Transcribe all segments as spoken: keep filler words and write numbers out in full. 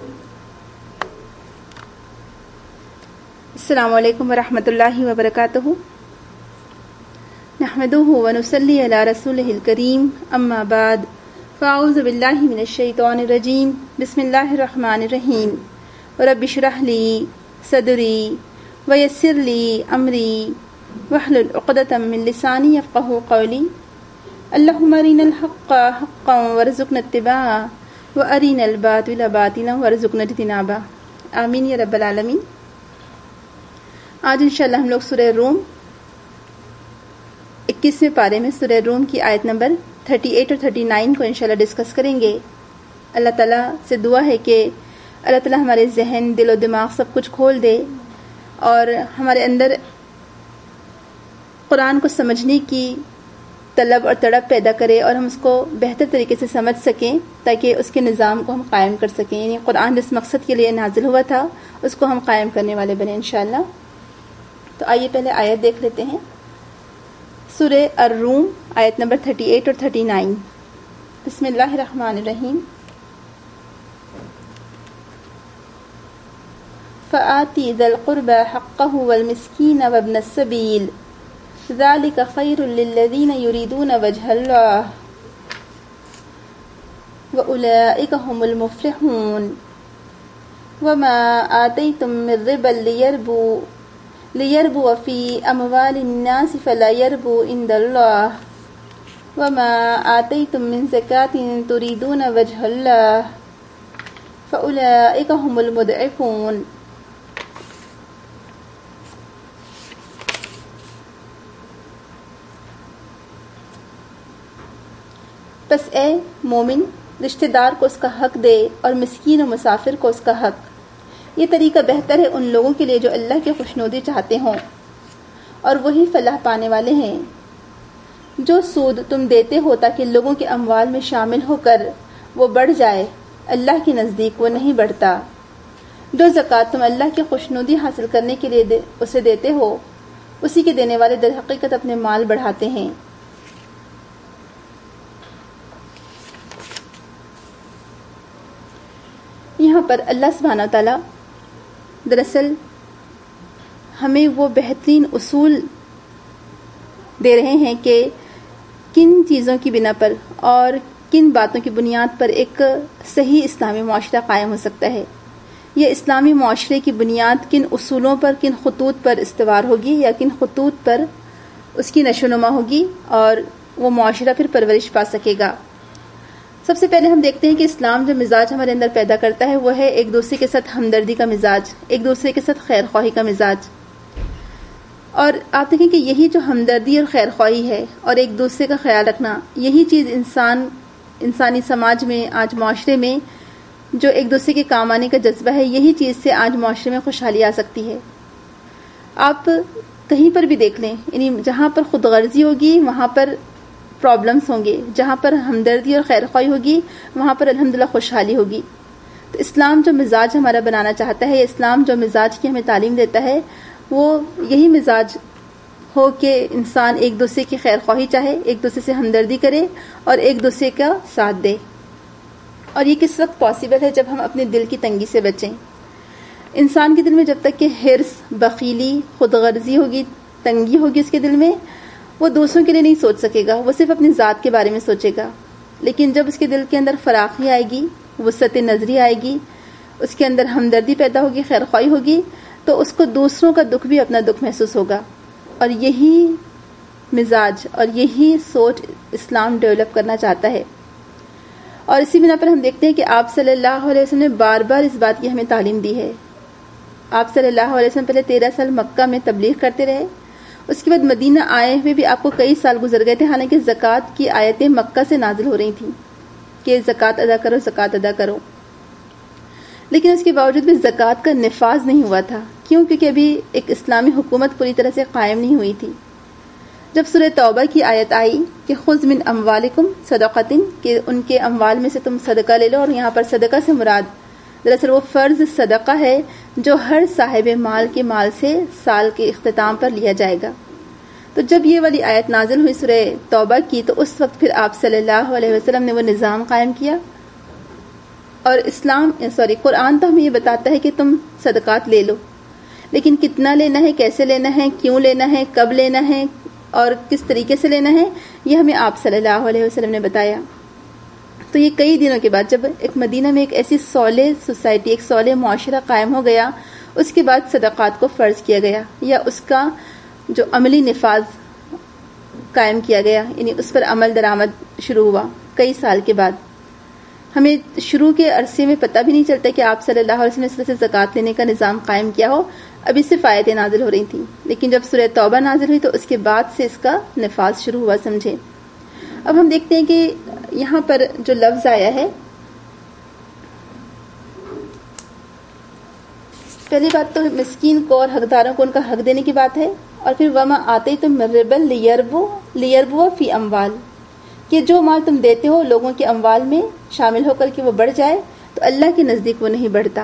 السلام علیکم ورحمۃ اللہ وبرکاتہ. نحمده ونصلی علی رسولہ الکریم. اما بعد فاعوذ باللہ من الشیطان الرجیم. بسم اللہ الرحمن الرحیم. رب اشرح لی صدری ویسر لی امری واحلل عقدۃ من لسانی یفقہوا قولی. اللہم ارنا الحق حقا وارزقنا اتباعہ وارنا الباطل باطلا وارزقنا اجتنابہ. آمین یا رب العالمین. آج انشاءاللہ ہم لوگ سورہ روم اکیسویں پارے میں سورہ روم کی آیت نمبر اڑتیس اور انتیس کو انشاءاللہ ڈسکس کریں گے. اللہ تعالیٰ سے دعا ہے کہ اللہ تعالیٰ ہمارے ذہن، دل و دماغ سب کچھ کھول دے اور ہمارے اندر قرآن کو سمجھنے کی طلب اور تڑپ پیدا کرے اور ہم اس کو بہتر طریقے سے سمجھ سکیں تاکہ اس کے نظام کو ہم قائم کر سکیں. یعنی قرآن جس مقصد کے لیے نازل ہوا تھا اس کو ہم قائم کرنے والے بنے انشاءاللہ. تو آئیے پہلے آیت دیکھ لیتے ہیں. سورہ الروم آیت نمبر اڑتیس اور انتیس. بسم اللہ الرحمن الرحیم. فآتی ذا القربى حقه والمسکین وابن السبیل ذلك خیر للذین یریدون وجه اللہ وأولئک هم المفلحون. وما آتیتم من ربا لیربوا ليربو في أموال الناس فلا يربو عند الله وما آتيتم من زكاة تريدون وجه الله فأولئك هم المضعفون. پس اے مومن رشتہ دار کو اس کا حق دے اور مسکین و مسافر کو اس کا حق. یہ طریقہ بہتر ہے ان لوگوں کے لیے جو اللہ کی خوشنودی چاہتے ہوں اور وہی فلاح پانے والے ہیں. جو سود تم دیتے ہو تاکہ لوگوں کے اموال میں شامل ہو کر وہ بڑھ جائے، اللہ کے نزدیک وہ نہیں بڑھتا. جو زکوٰۃ تم اللہ کی خوشنودی حاصل کرنے کے لیے دے اسے دیتے ہو، اسی کے دینے والے در حقیقت اپنے مال بڑھاتے ہیں. یہاں پر اللہ سبحانہ تعالیٰ دراصل ہمیں وہ بہترین اصول دے رہے ہیں کہ کن چیزوں کی بنا پر اور کن باتوں کی بنیاد پر ایک صحیح اسلامی معاشرہ قائم ہو سکتا ہے. یہ اسلامی معاشرے کی بنیاد کن اصولوں پر، کن خطوط پر استوار ہوگی یا کن خطوط پر اس کی نشو و نما ہوگی اور وہ معاشرہ پھر پرورش پا سکے گا. سب سے پہلے ہم دیکھتے ہیں کہ اسلام جو مزاج ہمارے اندر پیدا کرتا ہے وہ ہے ایک دوسرے کے ساتھ ہمدردی کا مزاج، ایک دوسرے کے ساتھ خیر خواہی کا مزاج. اور آپ دیکھیں کہ یہی جو ہمدردی اور خیر خواہی ہے اور ایک دوسرے کا خیال رکھنا، یہی چیز انسان انسانی سماج میں، آج معاشرے میں جو ایک دوسرے کے کام آنے کا جذبہ ہے، یہی چیز سے آج معاشرے میں خوشحالی آ سکتی ہے. آپ کہیں پر بھی دیکھ لیں، یعنی جہاں پر خود غرضی ہوگی وہاں پر پرابلمس ہوں گے، جہاں پر ہمدردی اور خیر خواہی ہوگی وہاں پر الحمدللہ خوشحالی ہوگی. تو اسلام جو مزاج ہمارا بنانا چاہتا ہے، اسلام جو مزاج کی ہمیں تعلیم دیتا ہے، وہ یہی مزاج ہو کہ انسان ایک دوسرے کی خیر خواہی چاہے، ایک دوسرے سے ہمدردی کرے اور ایک دوسرے کا ساتھ دے. اور یہ کس وقت پاسبل ہے؟ جب ہم اپنے دل کی تنگی سے بچیں. انسان کے دل میں جب تک کہ حرص، بخیلی، خود غرضی ہوگی، تنگی ہوگی اس کے دل میں، وہ دوسروں کے لیے نہیں سوچ سکے گا، وہ صرف اپنی ذات کے بارے میں سوچے گا. لیکن جب اس کے دل کے اندر فراخی آئے گی، وسعت نظری آئے گی، اس کے اندر ہمدردی پیدا ہوگی، خیر خواہی ہوگی، تو اس کو دوسروں کا دکھ بھی اپنا دکھ محسوس ہوگا. اور یہی مزاج اور یہی سوچ اسلام ڈیولپ کرنا چاہتا ہے. اور اسی بنا پر ہم دیکھتے ہیں کہ آپ صلی اللہ علیہ وسلم نے بار بار اس بات کی ہمیں تعلیم دی ہے. آپ صلی اللہ علیہ وسلم پہلے تیرہ سال مکہ میں تبلیغ کرتے رہے، اس کے بعد مدینہ آئے ہوئے بھی آپ کو کئی سال گزر گئے تھے، حالانکہ زکوٰۃ کی آیتیں مکہ سے نازل ہو رہی تھیں کہ زکوٰۃ ادا کرو، زکوٰۃ ادا کرو. لیکن اس کے باوجود بھی زکوٰۃ کا نفاذ نہیں ہوا تھا. کیوں؟ کیونکہ ابھی ایک اسلامی حکومت پوری طرح سے قائم نہیں ہوئی تھی. جب سورہ توبہ کی آیت آئی کہ خذ من اموالکم صدقۃ، کہ ان کے اموال میں سے تم صدقہ لے لو، اور یہاں پر صدقہ سے مراد دراصل وہ فرض صدقہ ہے جو ہر صاحب مال کے مال سے سال کے اختتام پر لیا جائے گا. تو جب یہ والی آیت نازل ہوئی سورہ توبہ کی، تو اس وقت پھر آپ صلی اللہ علیہ وسلم نے وہ نظام قائم کیا اور اسلام سوری قرآن تو ہمیں یہ بتاتا ہے کہ تم صدقات لے لو، لیکن کتنا لینا ہے، کیسے لینا ہے، کیوں لینا ہے، کب لینا ہے اور کس طریقے سے لینا ہے، یہ ہمیں آپ صلی اللہ علیہ وسلم نے بتایا. تو یہ کئی دنوں کے بعد جب ایک مدینہ میں ایک ایسی صالح سوسائٹی، ایک صالح معاشرہ قائم ہو گیا، اس کے بعد صدقات کو فرض کیا گیا یا اس کا جو عملی نفاذ قائم کیا گیا، یعنی اس پر عمل درآمد شروع ہوا کئی سال کے بعد. ہمیں شروع کے عرصے میں پتہ بھی نہیں چلتا کہ آپ صلی اللہ علیہ وسلم نے اس طرح سے زکوٰۃ لینے کا نظام قائم کیا ہو. ابھی صرف آیتیں نازل ہو رہی تھیں، لیکن جب سورہ توبہ نازل ہوئی تو اس کے بعد سے اس کا نفاذ شروع ہوا، سمجھے. اب ہم دیکھتے ہیں کہ یہاں پر جو لفظ آیا ہے، پہلی بات تو مسکین کو اور حقداروں کو ان کا حق دینے کی بات ہے، اور پھر وما آتیتم من ربا لیربو لیربو فی اموال، کہ جو مال تم دیتے ہو لوگوں کے اموال میں شامل ہو کر کے وہ بڑھ جائے تو اللہ کے نزدیک وہ نہیں بڑھتا.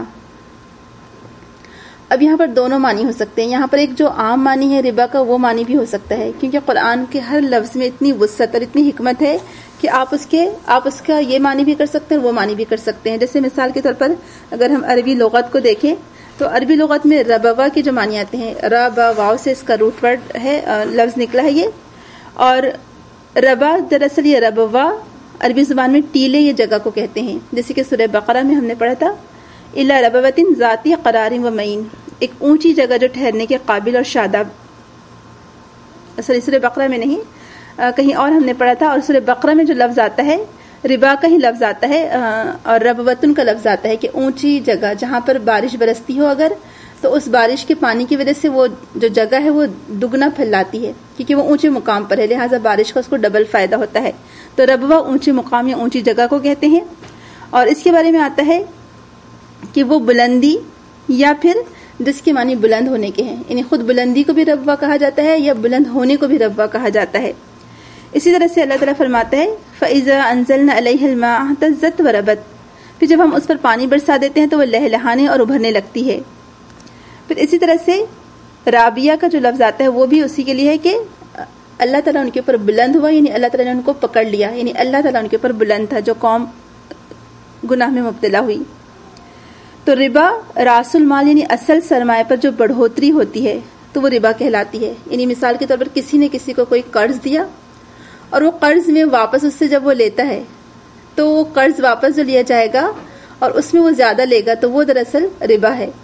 اب یہاں پر دونوں معنی ہو سکتے ہیں. یہاں پر ایک جو عام معنی ہے ربا کا، وہ معنی بھی ہو سکتا ہے، کیونکہ قرآن کے ہر لفظ میں اتنی وسعت اور اتنی حکمت ہے کہ آپ اس کے آپ اس کا یہ معنی بھی کر سکتے ہیں اور وہ معنی بھی کر سکتے ہیں. جیسے مثال کے طور پر اگر ہم عربی لغت کو دیکھیں تو عربی لغت میں ربوا کے جو معنی آتے ہیں، ربا واو سے اس کا روٹ ورڈ ہے، لفظ نکلا ہے یہ. اور ربا دراصل یہ ربوا عربی زبان میں ٹیلے یہ جگہ کو کہتے ہیں، جیسے کہ سورہ بقرہ میں ہم نے پڑھا تھا الا ربوۃ ذاتی قرار و معین، ایک اونچی جگہ جو ٹھہرنے کے قابل اور شاداب. سوری سورہ بقرہ میں نہیں، کہیں اور ہم نے پڑھا تھا. اور سورہ بقرہ میں جو لفظ آتا ہے ربا کا ہی لفظ آتا ہے اور ربوتن کا لفظ آتا ہے کہ اونچی جگہ جہاں پر بارش برستی ہو اگر، تو اس بارش کے پانی کی وجہ سے وہ جو جگہ ہے وہ دگنا پھیلاتی ہے، کیونکہ وہ اونچے مقام پر ہے، لہٰذا بارش کا اس کو ڈبل فائدہ ہوتا ہے. تو ربوا اونچے مقام یا اونچی جگہ کو کہتے ہیں. اور اس کے بارے میں آتا ہے کہ وہ بلندی یا پھر جس کے معنی بلند ہونے کے ہیں، یعنی خود بلندی کو بھی ربوا کہا جاتا ہے یا بلند ہونے کو بھی ربوا کہا جاتا ہے. اسی طرح سے اللہ تعالیٰ فرماتا ہے فَإِذَا أَنزَلْنَا عَلَيْهَا الْمَاءَ اهْتَزَّتْ وَرَبَتْ، پھر جب ہم اس پر پانی برسا دیتے ہیں تو وہ لہلہانے اور ابھرنے لگتی ہے. پھر اسی طرح سے رابیہ کا جو لفظ آتا ہے وہ بھی اسی کے لیے ہے کہ اللہ تعالیٰ ان کے اوپر بلند ہوا، یعنی اللہ تعالیٰ نے ان کو پکڑ لیا، یعنی اللہ تعالیٰ ان کے اوپر بلند تھا جو قوم گناہ میں مبتلا ہوئی. تو ربا راس المال یعنی اصل سرمایہ پر جو بڑھوتری ہوتی ہے تو وہ ربا کہلاتی ہے. یعنی مثال کے طور پر کسی نے کسی کو کوئی قرض دیا اور وہ قرض میں واپس اس سے جب وہ لیتا ہے تو وہ قرض واپس جو لیا جائے گا اور اس میں وہ زیادہ لے گا تو وہ دراصل ربا ہے.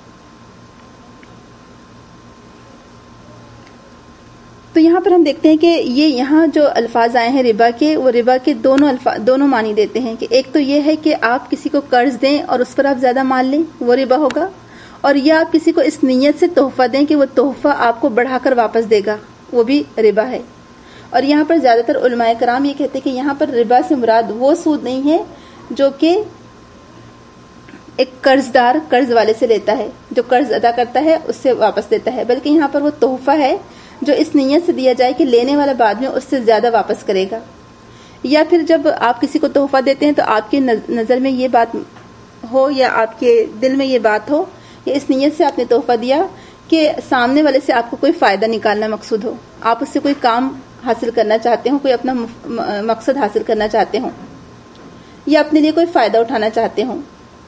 تو یہاں پر ہم دیکھتے ہیں کہ یہ یہاں جو الفاظ آئے ہیں ربا کے، وہ ربا کے دونوں الفاظ دونوں معنی دیتے ہیں کہ ایک تو یہ ہے کہ آپ کسی کو قرض دیں اور اس پر آپ زیادہ مال لیں، وہ ربا ہوگا، اور یا آپ کسی کو اس نیت سے تحفہ دیں کہ وہ تحفہ آپ کو بڑھا کر واپس دے گا، وہ بھی ربا ہے. اور یہاں پر زیادہ تر علماء کرام یہ کہتے ہیں کہ یہاں پر ربا سے مراد وہ سود نہیں ہے جو کہ ایک قرض دار قرض والے سے لیتا ہے، جو قرض ادا کرتا ہے اس سے واپس دیتا ہے، بلکہ یہاں پر وہ تحفہ ہے جو اس نیت سے دیا جائے کہ لینے والا بعد میں اس سے زیادہ واپس کرے گا. یا پھر جب آپ کسی کو تحفہ دیتے ہیں تو آپ کے نظر میں یہ بات ہو یا آپ کے دل میں یہ بات ہو یا اس نیت سے آپ نے تحفہ دیا کہ سامنے والے سے آپ کو کوئی فائدہ نکالنا مقصود ہو، آپ اس سے کوئی کام حاصل کرنا چاہتے ہوں، کوئی اپنا مقصد حاصل کرنا چاہتے ہوں یا اپنے لیے کوئی فائدہ اٹھانا چاہتے ہوں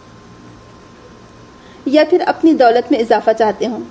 یا پھر اپنی دولت میں اضافہ چاہتے ہوں.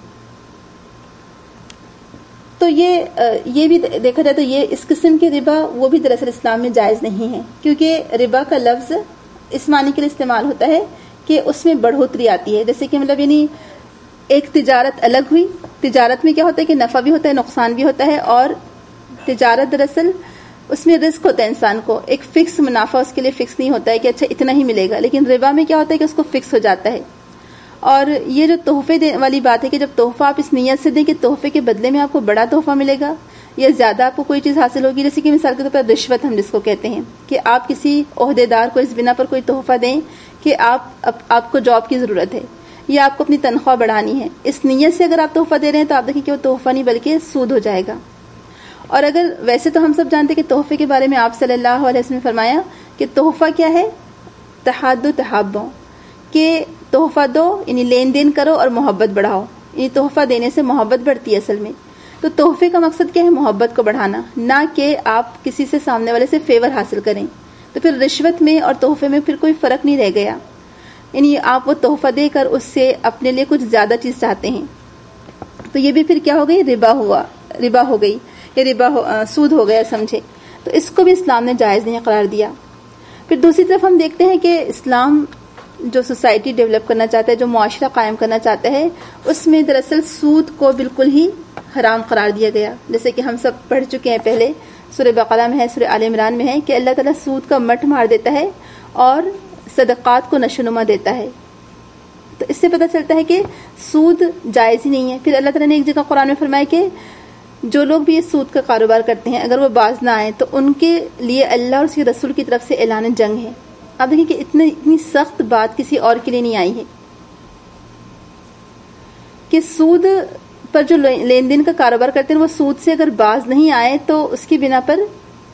تو یہ یہ بھی دیکھا جائے تو یہ اس قسم کے ربا وہ بھی دراصل اسلام میں جائز نہیں ہے، کیونکہ ربا کا لفظ اس معنی کے لیے استعمال ہوتا ہے کہ اس میں بڑھوتری آتی ہے. جیسے کہ مطلب یعنی ایک تجارت الگ ہوئی، تجارت میں کیا ہوتا ہے کہ نفع بھی ہوتا ہے، نقصان بھی ہوتا ہے، اور تجارت دراصل اس میں رزق ہوتا ہے انسان کو، ایک فکس منافع اس کے لیے فکس نہیں ہوتا ہے کہ اچھا اتنا ہی ملے گا. لیکن ربا میں کیا ہوتا ہے کہ اس کو فکس ہو جاتا ہے. اور یہ جو تحفے والی بات ہے کہ جب تحفہ آپ اس نیت سے دیں کہ تحفے کے بدلے میں آپ کو بڑا تحفہ ملے گا یا زیادہ آپ کو کوئی چیز حاصل ہوگی، جیسے کہ مثال کے طور پر رشوت ہم جس کو کہتے ہیں کہ آپ کسی عہدے دار کو اس بنا پر کوئی تحفہ دیں کہ آپ آپ کو جاب کی ضرورت ہے یا آپ کو اپنی تنخواہ بڑھانی ہے، اس نیت سے اگر آپ تحفہ دے رہے ہیں تو آپ دیکھیں کہ وہ تحفہ نہیں بلکہ سود ہو جائے گا. اور اگر ویسے تو ہم سب جانتے ہیں کہ تحفے کے بارے میں آپ صلی اللہ علیہ وسلم نے فرمایا کہ تحفہ کیا ہے، تحاد و تحابوں، کہ تحفہ دو یعنی لین دین کرو اور محبت بڑھاؤ، یعنی تحفہ دینے سے محبت بڑھتی ہے اصل میں. تو تحفے کا مقصد کیا ہے، محبت کو بڑھانا، نہ کہ آپ کسی سے سامنے والے سے فیور حاصل کریں. تو پھر رشوت میں اور تحفے میں پھر کوئی فرق نہیں رہ گیا. یعنی آپ وہ تحفہ دے کر اس سے اپنے لیے کچھ زیادہ چیز چاہتے ہیں، تو یہ بھی پھر کیا ہو گئی؟ ربا ہوا، ربا ہو گئی، یہ ربا ہو سود ہو گیا سمجھے. تو اس کو بھی اسلام نے جائز نہیں قرار دیا. پھر دوسری طرف ہم دیکھتے ہیں کہ اسلام جو سوسائٹی ڈیولپ کرنا چاہتا ہے، جو معاشرہ قائم کرنا چاہتا ہے، اس میں دراصل سود کو بالکل ہی حرام قرار دیا گیا. جیسے کہ ہم سب پڑھ چکے ہیں پہلے، سورہ بقرہ میں ہے، سورہ آل عمران میں ہے کہ اللہ تعالیٰ سود کا مٹ مار دیتا ہے اور صدقات کو نشوونما دیتا ہے. تو اس سے پتہ چلتا ہے کہ سود جائز ہی نہیں ہے. پھر اللہ تعالیٰ نے ایک جگہ قرآن میں فرمایا کہ جو لوگ بھی یہ سود کا کاروبار کرتے ہیں اگر وہ باز نہ آئیں تو ان کے لیے اللہ اور اس کے رسول کی طرف سے اعلان جنگ ہے. آپ دیکھیں کہ اتنی اتنی سخت بات کسی اور کے لیے نہیں آئی ہے کہ سود پر جو لین دین کا کاروبار کرتے ہیں وہ سود سے اگر باز نہیں آئے تو اس کی بنا پر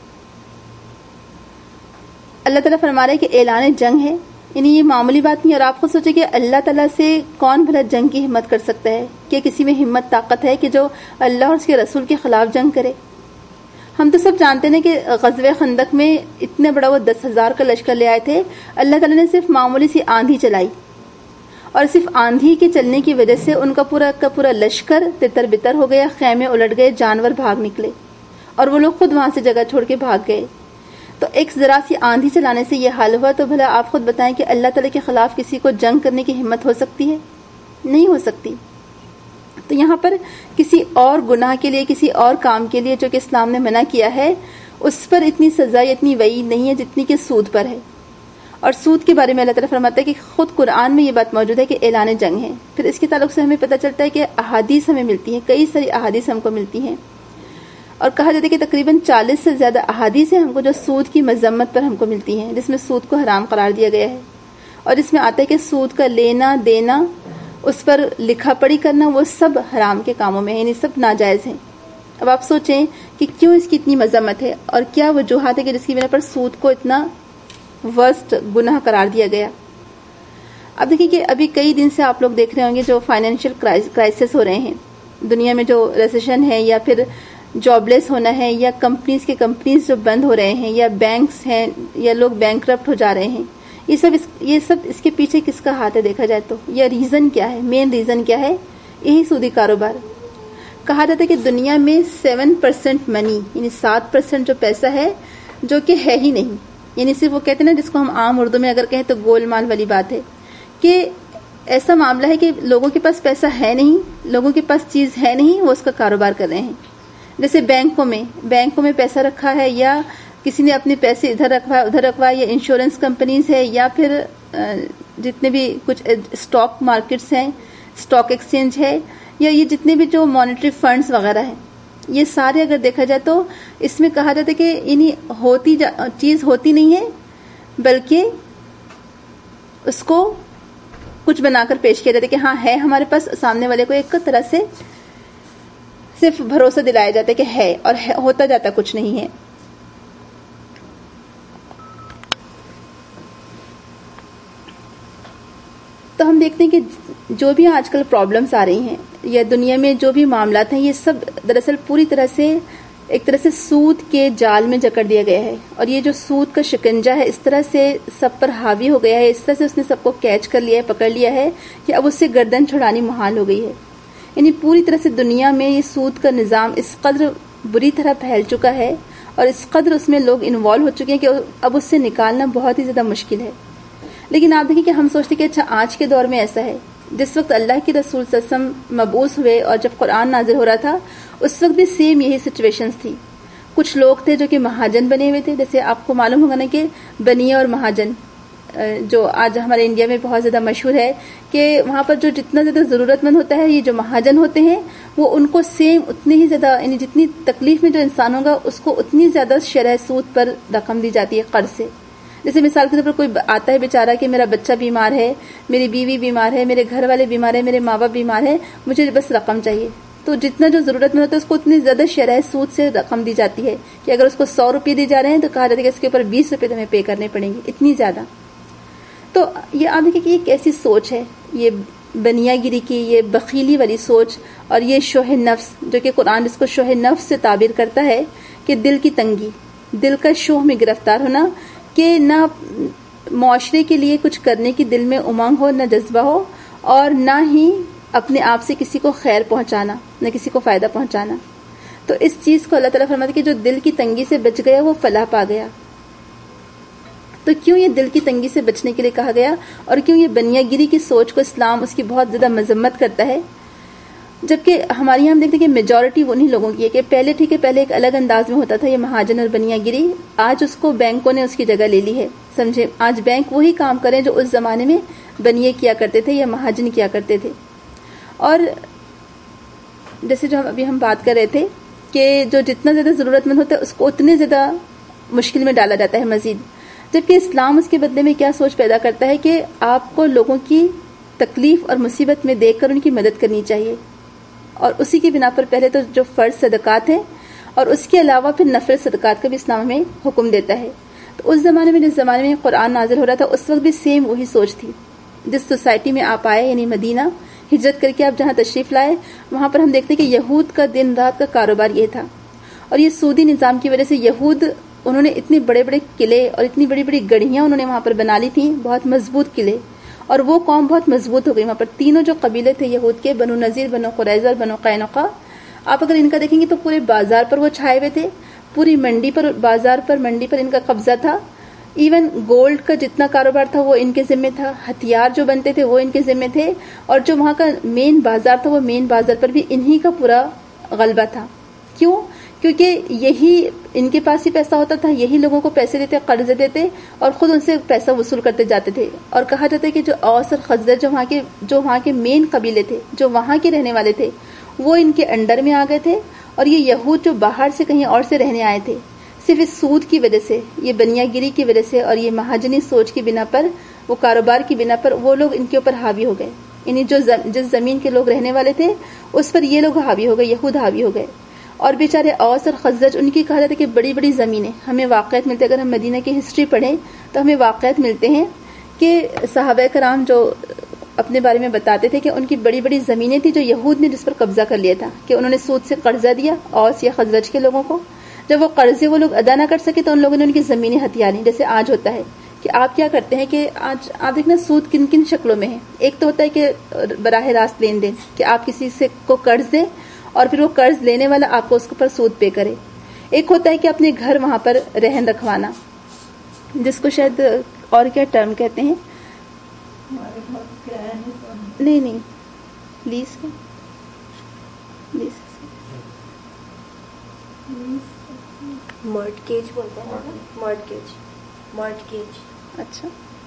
اللہ تعالیٰ فرما رہا ہے کہ اعلان جنگ ہے. یعنی یہ معمولی بات نہیں. اور آپ خود سوچیں کہ اللہ تعالیٰ سے کون بھلا جنگ کی ہمت کر سکتا ہے؟ کہ کسی میں ہمت طاقت ہے کہ جو اللہ اور اس کے رسول کے خلاف جنگ کرے؟ ہم تو سب جانتے ہیں کہ غزوہ خندق میں اتنے بڑا وہ دس ہزار کا لشکر لے آئے تھے. اللہ تعالیٰ نے صرف معمولی سی آندھی چلائی اور صرف آندھی کے چلنے کی وجہ سے ان کا پورا کا پورا لشکر تتر بتر ہو گیا، خیمے الٹ گئے، جانور بھاگ نکلے اور وہ لوگ خود وہاں سے جگہ چھوڑ کے بھاگ گئے. تو ایک ذرا سی آندھی چلانے سے یہ حال ہوا. تو بھلا آپ خود بتائیں کہ اللہ تعالیٰ کے خلاف کسی کو جنگ کرنے کی ہمت ہو سکتی ہے؟ نہیں ہو سکتی. تو یہاں پر کسی اور گناہ کے لیے، کسی اور کام کے لیے جو کہ اسلام نے منع کیا ہے، اس پر اتنی سزا اتنی وعید نہیں ہے جتنی کہ سود پر ہے. اور سود کے بارے میں اللہ تعالیٰ فرماتا ہے کہ خود قرآن میں یہ بات موجود ہے کہ اعلان جنگ ہے. پھر اس کے تعلق سے ہمیں پتہ چلتا ہے کہ احادیث ہمیں ملتی ہیں، کئی ساری احادیث ہم کو ملتی ہیں اور کہا جاتا ہے کہ تقریباً چالیس سے زیادہ احادیث ہیں ہم کو جو سود کی مذمت پر ہم کو ملتی ہیں، جس میں سود کو حرام قرار دیا گیا ہے. اور اس میں آتا ہے کہ سود کا لینا دینا، اس پر لکھا پڑھی کرنا، وہ سب حرام کے کاموں میں ہیں، یعنی سب ناجائز ہیں. اب آپ سوچیں کہ کیوں اس کی اتنی مذمت ہے اور کیا وجوہات ہے کہ جس کی بنا پر سود کو اتنا ورسٹ گناہ قرار دیا گیا. اب دیکھیں کہ ابھی کئی دن سے آپ لوگ دیکھ رہے ہوں گے جو فائنینشیل کرائسس ہو رہے ہیں دنیا میں، جو ریسیشن ہے یا پھر جاب لیس ہونا ہے یا کمپنیز کے کمپنیز جو بند ہو رہے ہیں یا بینکس ہیں یا لوگ بینکرپٹ ہو جا رہے ہیں، یہ سب اس یہ سب اس کے پیچھے کس کا ہاتھ ہے دیکھا جائے تو؟ یا ریزن کیا ہے؟ مین ریزن کیا ہے؟ یہی سودی کاروبار. کہا جاتا ہے کہ دنیا میں سیون پرسینٹ منی، یعنی سات پرسینٹ جو پیسہ ہے جو کہ ہے ہی نہیں، یعنی صرف وہ کہتے ہیں نا جس کو ہم عام اردو میں اگر کہیں تو گول مال والی بات ہے، کہ ایسا معاملہ ہے کہ لوگوں کے پاس پیسہ ہے نہیں، لوگوں کے پاس چیز ہے نہیں، وہ اس کا کاروبار کر رہے ہیں. جیسے بینکوں میں بینکوں میں پیسہ رکھا ہے یا کسی نے اپنے پیسے ادھر رکھوا ادھر رکھوا یا انشورنس کمپنیز ہے یا پھر جتنے بھی کچھ اسٹاک مارکیٹس ہیں، اسٹاک ایکسچینج ہے، یا یہ جتنے بھی جو مانیٹری فنڈز وغیرہ ہیں، یہ سارے اگر دیکھا جائے تو اس میں کہا جاتا ہے کہ یعنی ہوتی چیز ہوتی نہیں ہے بلکہ اس کو کچھ بنا کر پیش کیا جاتا ہے کہ ہاں ہے ہمارے پاس. سامنے والے کو ایک طرح سے صرف بھروسہ دلایا جاتا ہے کہ ہے، اور ہے ہوتا جاتا کچھ نہیں ہے. تو ہم دیکھتے ہیں کہ جو بھی آج کل پرابلمس آ رہی ہیں یا دنیا میں جو بھی معاملات ہیں، یہ سب دراصل پوری طرح سے ایک طرح سے سود کے جال میں جکڑ دیا گیا ہے. اور یہ جو سود کا شکنجہ ہے اس طرح سے سب پر حاوی ہو گیا ہے، اس طرح سے اس نے سب کو کیچ کر لیا ہے، پکڑ لیا ہے کہ اب اس سے گردن چھڑانی محال ہو گئی ہے. یعنی پوری طرح سے دنیا میں یہ سود کا نظام اس قدر بری طرح پھیل چکا ہے اور اس قدر اس میں لوگ انوالو ہو چکے ہیں کہ اب اس سے نکالنا بہت ہی زیادہ مشکل ہے. لیکن آپ دیکھیں کہ ہم سوچتے کہ اچھا آج کے دور میں ایسا ہے. جس وقت اللہ کے رسول صلی اللہ علیہ وسلم مبعوث ہوئے اور جب قرآن نازل ہو رہا تھا اس وقت بھی سیم یہی سچویشنز تھی. کچھ لوگ تھے جو کہ مہاجن بنے ہوئے تھے، جیسے آپ کو معلوم ہوگا نا کہ بنیہ اور مہاجن جو آج ہمارے انڈیا میں بہت زیادہ مشہور ہے، کہ وہاں پر جو جتنا زیادہ ضرورت مند ہوتا ہے یہ جو مہاجن ہوتے ہیں وہ ان کو سیم اتنی ہی زیادہ، یعنی جتنی تکلیف میں جو انسان ہوگا اس کو اتنی زیادہ شرح سود پر رقم دی جاتی ہے قرض سے. جیسے مثال کے طور پر کوئی آتا ہے بیچارہ کہ میرا بچہ بیمار ہے، میری بیوی بیمار ہے، میرے گھر والے بیمار ہیں، میرے ماں باپ بیمار ہیں، مجھے بس رقم چاہیے. تو جتنا جو ضرورت مند ہوتا ہے اس کو اتنی زیادہ شرح سود سے رقم دی جاتی ہے کہ اگر اس کو سو روپے دی جا رہے ہیں تو کہا جاتا ہے کہ اس کے اوپر بیس روپے تمہیں پے کرنے پڑیں گے، اتنی زیادہ. تو یہ آپ دیکھیں کہ یہ کیسی سوچ ہے، یہ بنیا گیری کی، یہ بخیلی والی سوچ، اور یہ شوہ نفس جو کہ قرآن اس کو شوہ نفس سے تعبیر کرتا ہے کہ دل کی تنگی، دل کا شوہ میں گرفتار ہونا، کہ نہ معاشرے کے لیے کچھ کرنے کی دل میں امنگ ہو، نہ جذبہ ہو، اور نہ ہی اپنے آپ سے کسی کو خیر پہنچانا، نہ کسی کو فائدہ پہنچانا. تو اس چیز کو اللہ تعالیٰ فرماتے کہ جو دل کی تنگی سے بچ گیا وہ فلاح پا گیا. تو کیوں یہ دل کی تنگی سے بچنے کے لیے کہا گیا، اور کیوں یہ بنیا گیری کی سوچ کو اسلام اس کی بہت زیادہ مذمت کرتا ہے، جبکہ ہمارے یہاں ہم دیکھتے ہیں کہ میجورٹی انہی لوگوں کی ہے کہ پہلے ٹھیک ہے پہلے ایک الگ انداز میں ہوتا تھا یہ مہاجن اور بنیا گیری، آج اس کو بینکوں نے اس کی جگہ لے لی ہے. سمجھے، آج بینک وہی کام کریں جو اس زمانے میں بنیے کیا کرتے تھے یا مہاجن کیا کرتے تھے. اور جیسے جو ہم ابھی ہم بات کر رہے تھے کہ جو جتنا زیادہ ضرورت مند ہوتا ہے اس کو اتنے زیادہ مشکل میں ڈالا جاتا ہے مزید، جبکہ اسلام اس کے بدلے میں کیا سوچ پیدا کرتا ہے کہ آپ کو لوگوں کی تکلیف اور مصیبت میں دیکھ کر ان کی مدد کرنی چاہیے، اور اسی کی بنا پر پہلے تو جو فرض صدقات ہیں اور اس کے علاوہ پھر نفل صدقات کا بھی اسلام ہمیں حکم دیتا ہے. تو اس زمانے میں جس زمانے میں قرآن نازل ہو رہا تھا اس وقت بھی سیم وہی سوچ تھی. جس سوسائٹی میں آپ آئے یعنی مدینہ ہجرت کر کے آپ جہاں تشریف لائے، وہاں پر ہم دیکھتے ہیں کہ یہود کا دن رات کا کاروبار یہ تھا، اور یہ سودی نظام کی وجہ سے یہود انہوں نے اتنے بڑے بڑے قلعے اور اتنی بڑی بڑی گڑھیاں انہوں نے وہاں پر بنا لی تھیں، بہت مضبوط قلعے، اور وہ قوم بہت مضبوط ہو گئی. وہاں پر تینوں جو قبیلے تھے یہود کے، بنو نذیر، بنو قریظہ اور بنو قینقاع، آپ اگر ان کا دیکھیں گے تو پورے بازار پر وہ چھائے ہوئے تھے، پوری منڈی پر، بازار پر، منڈی پر ان کا قبضہ تھا. ایون گولڈ کا جتنا کاروبار تھا وہ ان کے ذمے تھا، ہتھیار جو بنتے تھے وہ ان کے ذمے تھے، اور جو وہاں کا مین بازار تھا وہ مین بازار پر بھی انہی کا پورا غلبہ تھا. کیوں؟ کیونکہ یہی ان کے پاس ہی پیسہ ہوتا تھا، یہی لوگوں کو پیسے دیتے، قرض دیتے، اور خود ان سے پیسہ وصول کرتے جاتے تھے. اور کہا جاتا ہے کہ جو اوس اور خزرج جو وہاں کے جو وہاں کے مین قبیلے تھے، جو وہاں کے رہنے والے تھے، وہ ان کے انڈر میں آ گئے تھے، اور یہ یہود جو باہر سے کہیں اور سے رہنے آئے تھے، صرف اس سود کی وجہ سے، یہ بنیا گیری کی وجہ سے اور یہ مہاجنی سوچ کی بنا پر، وہ کاروبار کی بنا پر وہ لوگ ان کے اوپر حاوی ہو گئے. یعنی جو جس زمین کے لوگ رہنے والے تھے اس پر یہ لوگ حاوی ہو گئے، یہود حاوی ہو گئے. اور بیچارے اوس اور خزرج، ان کی کہا جاتا ہے کہ بڑی بڑی زمینیں ہمیں واقعات ملتے، اگر ہم مدینہ کی ہسٹری پڑھیں تو ہمیں واقعات ملتے ہیں کہ صحابہ کرام جو اپنے بارے میں بتاتے تھے کہ ان کی بڑی بڑی زمینیں تھیں جو یہود نے جس پر قبضہ کر لیا تھا، کہ انہوں نے سود سے قرضہ دیا اوس یا خزرج کے لوگوں کو. جب وہ قرضے وہ لوگ ادا نہ کر سکے تو ان لوگوں نے ان کی زمینیں ہتھیار لیں. جیسے آج ہوتا ہے کہ آپ کیا کرتے ہیں کہ آج آپ دیکھنا سود کن کن شکلوں میں ہے. ایک تو ہوتا ہے کہ براہ راست لین دین، کہ آپ کسی سے کو قرض دیں اور پھر وہ قرض لینے والا آپ کو اس پر سود پے کرے. ایک ہوتا ہے کہ اپنے گھر وہاں پر رہن رکھوانا، جس کو شاید اور کیا ٹرم کہتے ہیں، نہیں نہیں لیز کا لیز مارٹگیج بولتے ہیں، مارٹگیج مارٹگیج اچھا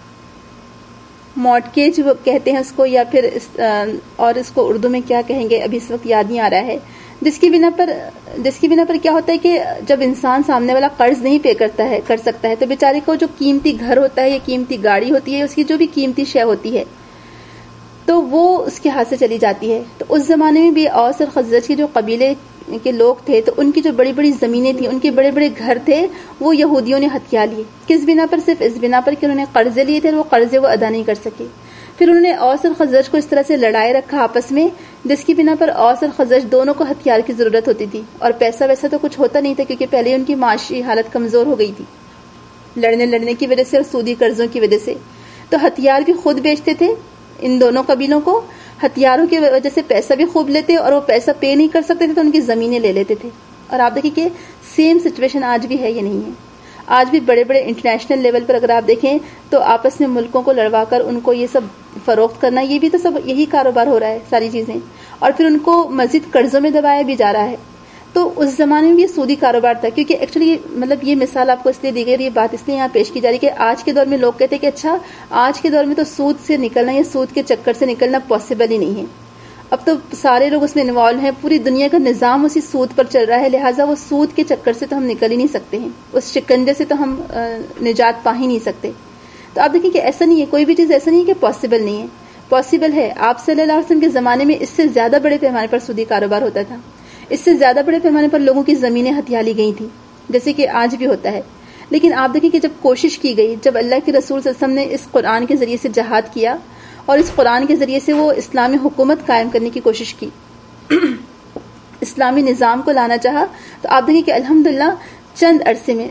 مارٹگیج کہتے ہیں اس کو، یا پھر اس اور اس کو اردو میں کیا کہیں گے ابھی اس وقت یاد نہیں آ رہا ہے، جس کی بنا پر جس کی بنا پر کیا ہوتا ہے کہ جب انسان سامنے والا قرض نہیں پے کرتا ہے کر سکتا ہے تو بیچارے کو جو قیمتی گھر ہوتا ہے یا قیمتی گاڑی ہوتی ہے، اس کی جو بھی قیمتی شے ہوتی ہے تو وہ اس کے ہاتھ سے چلی جاتی ہے. تو اس زمانے میں بھی اوس اور خزرج کے جو قبیلے کے لوگ تھے تو ان کی جو بڑی بڑی زمینیں تھیں، ان کے بڑے بڑے گھر تھے، وہ یہودیوں نے ہتھیا لیے. کس بنا پر؟ صرف اس بنا پر کہ انہوں نے قرضے لیے تھے اور وہ قرضے وہ ادا نہیں کر سکے. پھر انہوں نے اوس اور خزرج کو اس طرح سے لڑائے رکھا آپس میں، جس کی بنا پر اوس اور خزرج دونوں کو ہتھیار کی ضرورت ہوتی تھی، اور پیسہ ویسا تو کچھ ہوتا نہیں تھا کیونکہ پہلے ان کی معاشی حالت کمزور ہو گئی تھی لڑنے لڑنے کی وجہ سے اور سودی قرضوں کی وجہ سے. تو ہتھیار بھی خود بیچتے تھے ان دونوں قبیلوں کو، ہتھیاروں کی وجہ سے پیسہ بھی خوب لیتے، اور وہ پیسہ پے نہیں کر سکتے تھے تو ان کی زمینیں لے لیتے تھے. اور آپ دیکھیں کہ سیم سچویشن آج بھی ہے یا نہیں ہے. آج بھی بڑے بڑے انٹرنیشنل لیول پر اگر آپ دیکھیں تو آپس میں ملکوں کو لڑوا کر ان کو یہ سب فروخت کرنا، یہ بھی تو سب یہی کاروبار ہو رہا ہے ساری چیزیں، اور پھر ان کو مزید قرضوں میں دبایا بھی جا رہا ہے. تو اس زمانے میں بھی سودی کاروبار تھا، کیونکہ ایکچولی مطلب یہ مثال آپ کو اس لیے دی گئی، یہ بات اس لیے یہاں پیش کی جا رہی کہ آج کے دور میں لوگ کہتے ہیں کہ اچھا آج کے دور میں تو سود سے نکلنا یا سود کے چکر سے نکلنا پاسبل ہی نہیں ہے. اب تو سارے لوگ اس میں انوالو ہیں، پوری دنیا کا نظام اسی سود پر چل رہا ہے، لہٰذا وہ سود کے چکر سے تو ہم نکل ہی نہیں سکتے ہیں، اس شکنجے سے تو ہم نجات پا ہی نہیں سکتے. تو آپ دیکھیں کہ ایسا نہیں ہے، کوئی بھی چیز ایسا نہیں ہے کہ پاسبل نہیں ہے، پاسبل ہے. آپ صلی اللہ علیہ وسلم کے زمانے میں اس سے زیادہ بڑے پیمانے پر سودی کاروبار ہوتا تھا، اس سے زیادہ بڑے پیمانے پر لوگوں کی زمینیں ہتھیا لی گئی تھیں، جیسے کہ آج بھی ہوتا ہے. لیکن آپ دیکھیں کہ جب کوشش کی گئی، جب اللہ کے رسول صلی اللہ علیہ وسلم نے اس قرآن کے ذریعے سے جہاد کیا اور اس قرآن کے ذریعے سے وہ اسلامی حکومت قائم کرنے کی کوشش کی، اسلامی نظام کو لانا چاہا، تو آپ دیکھیں کہ الحمدللہ چند عرصے میں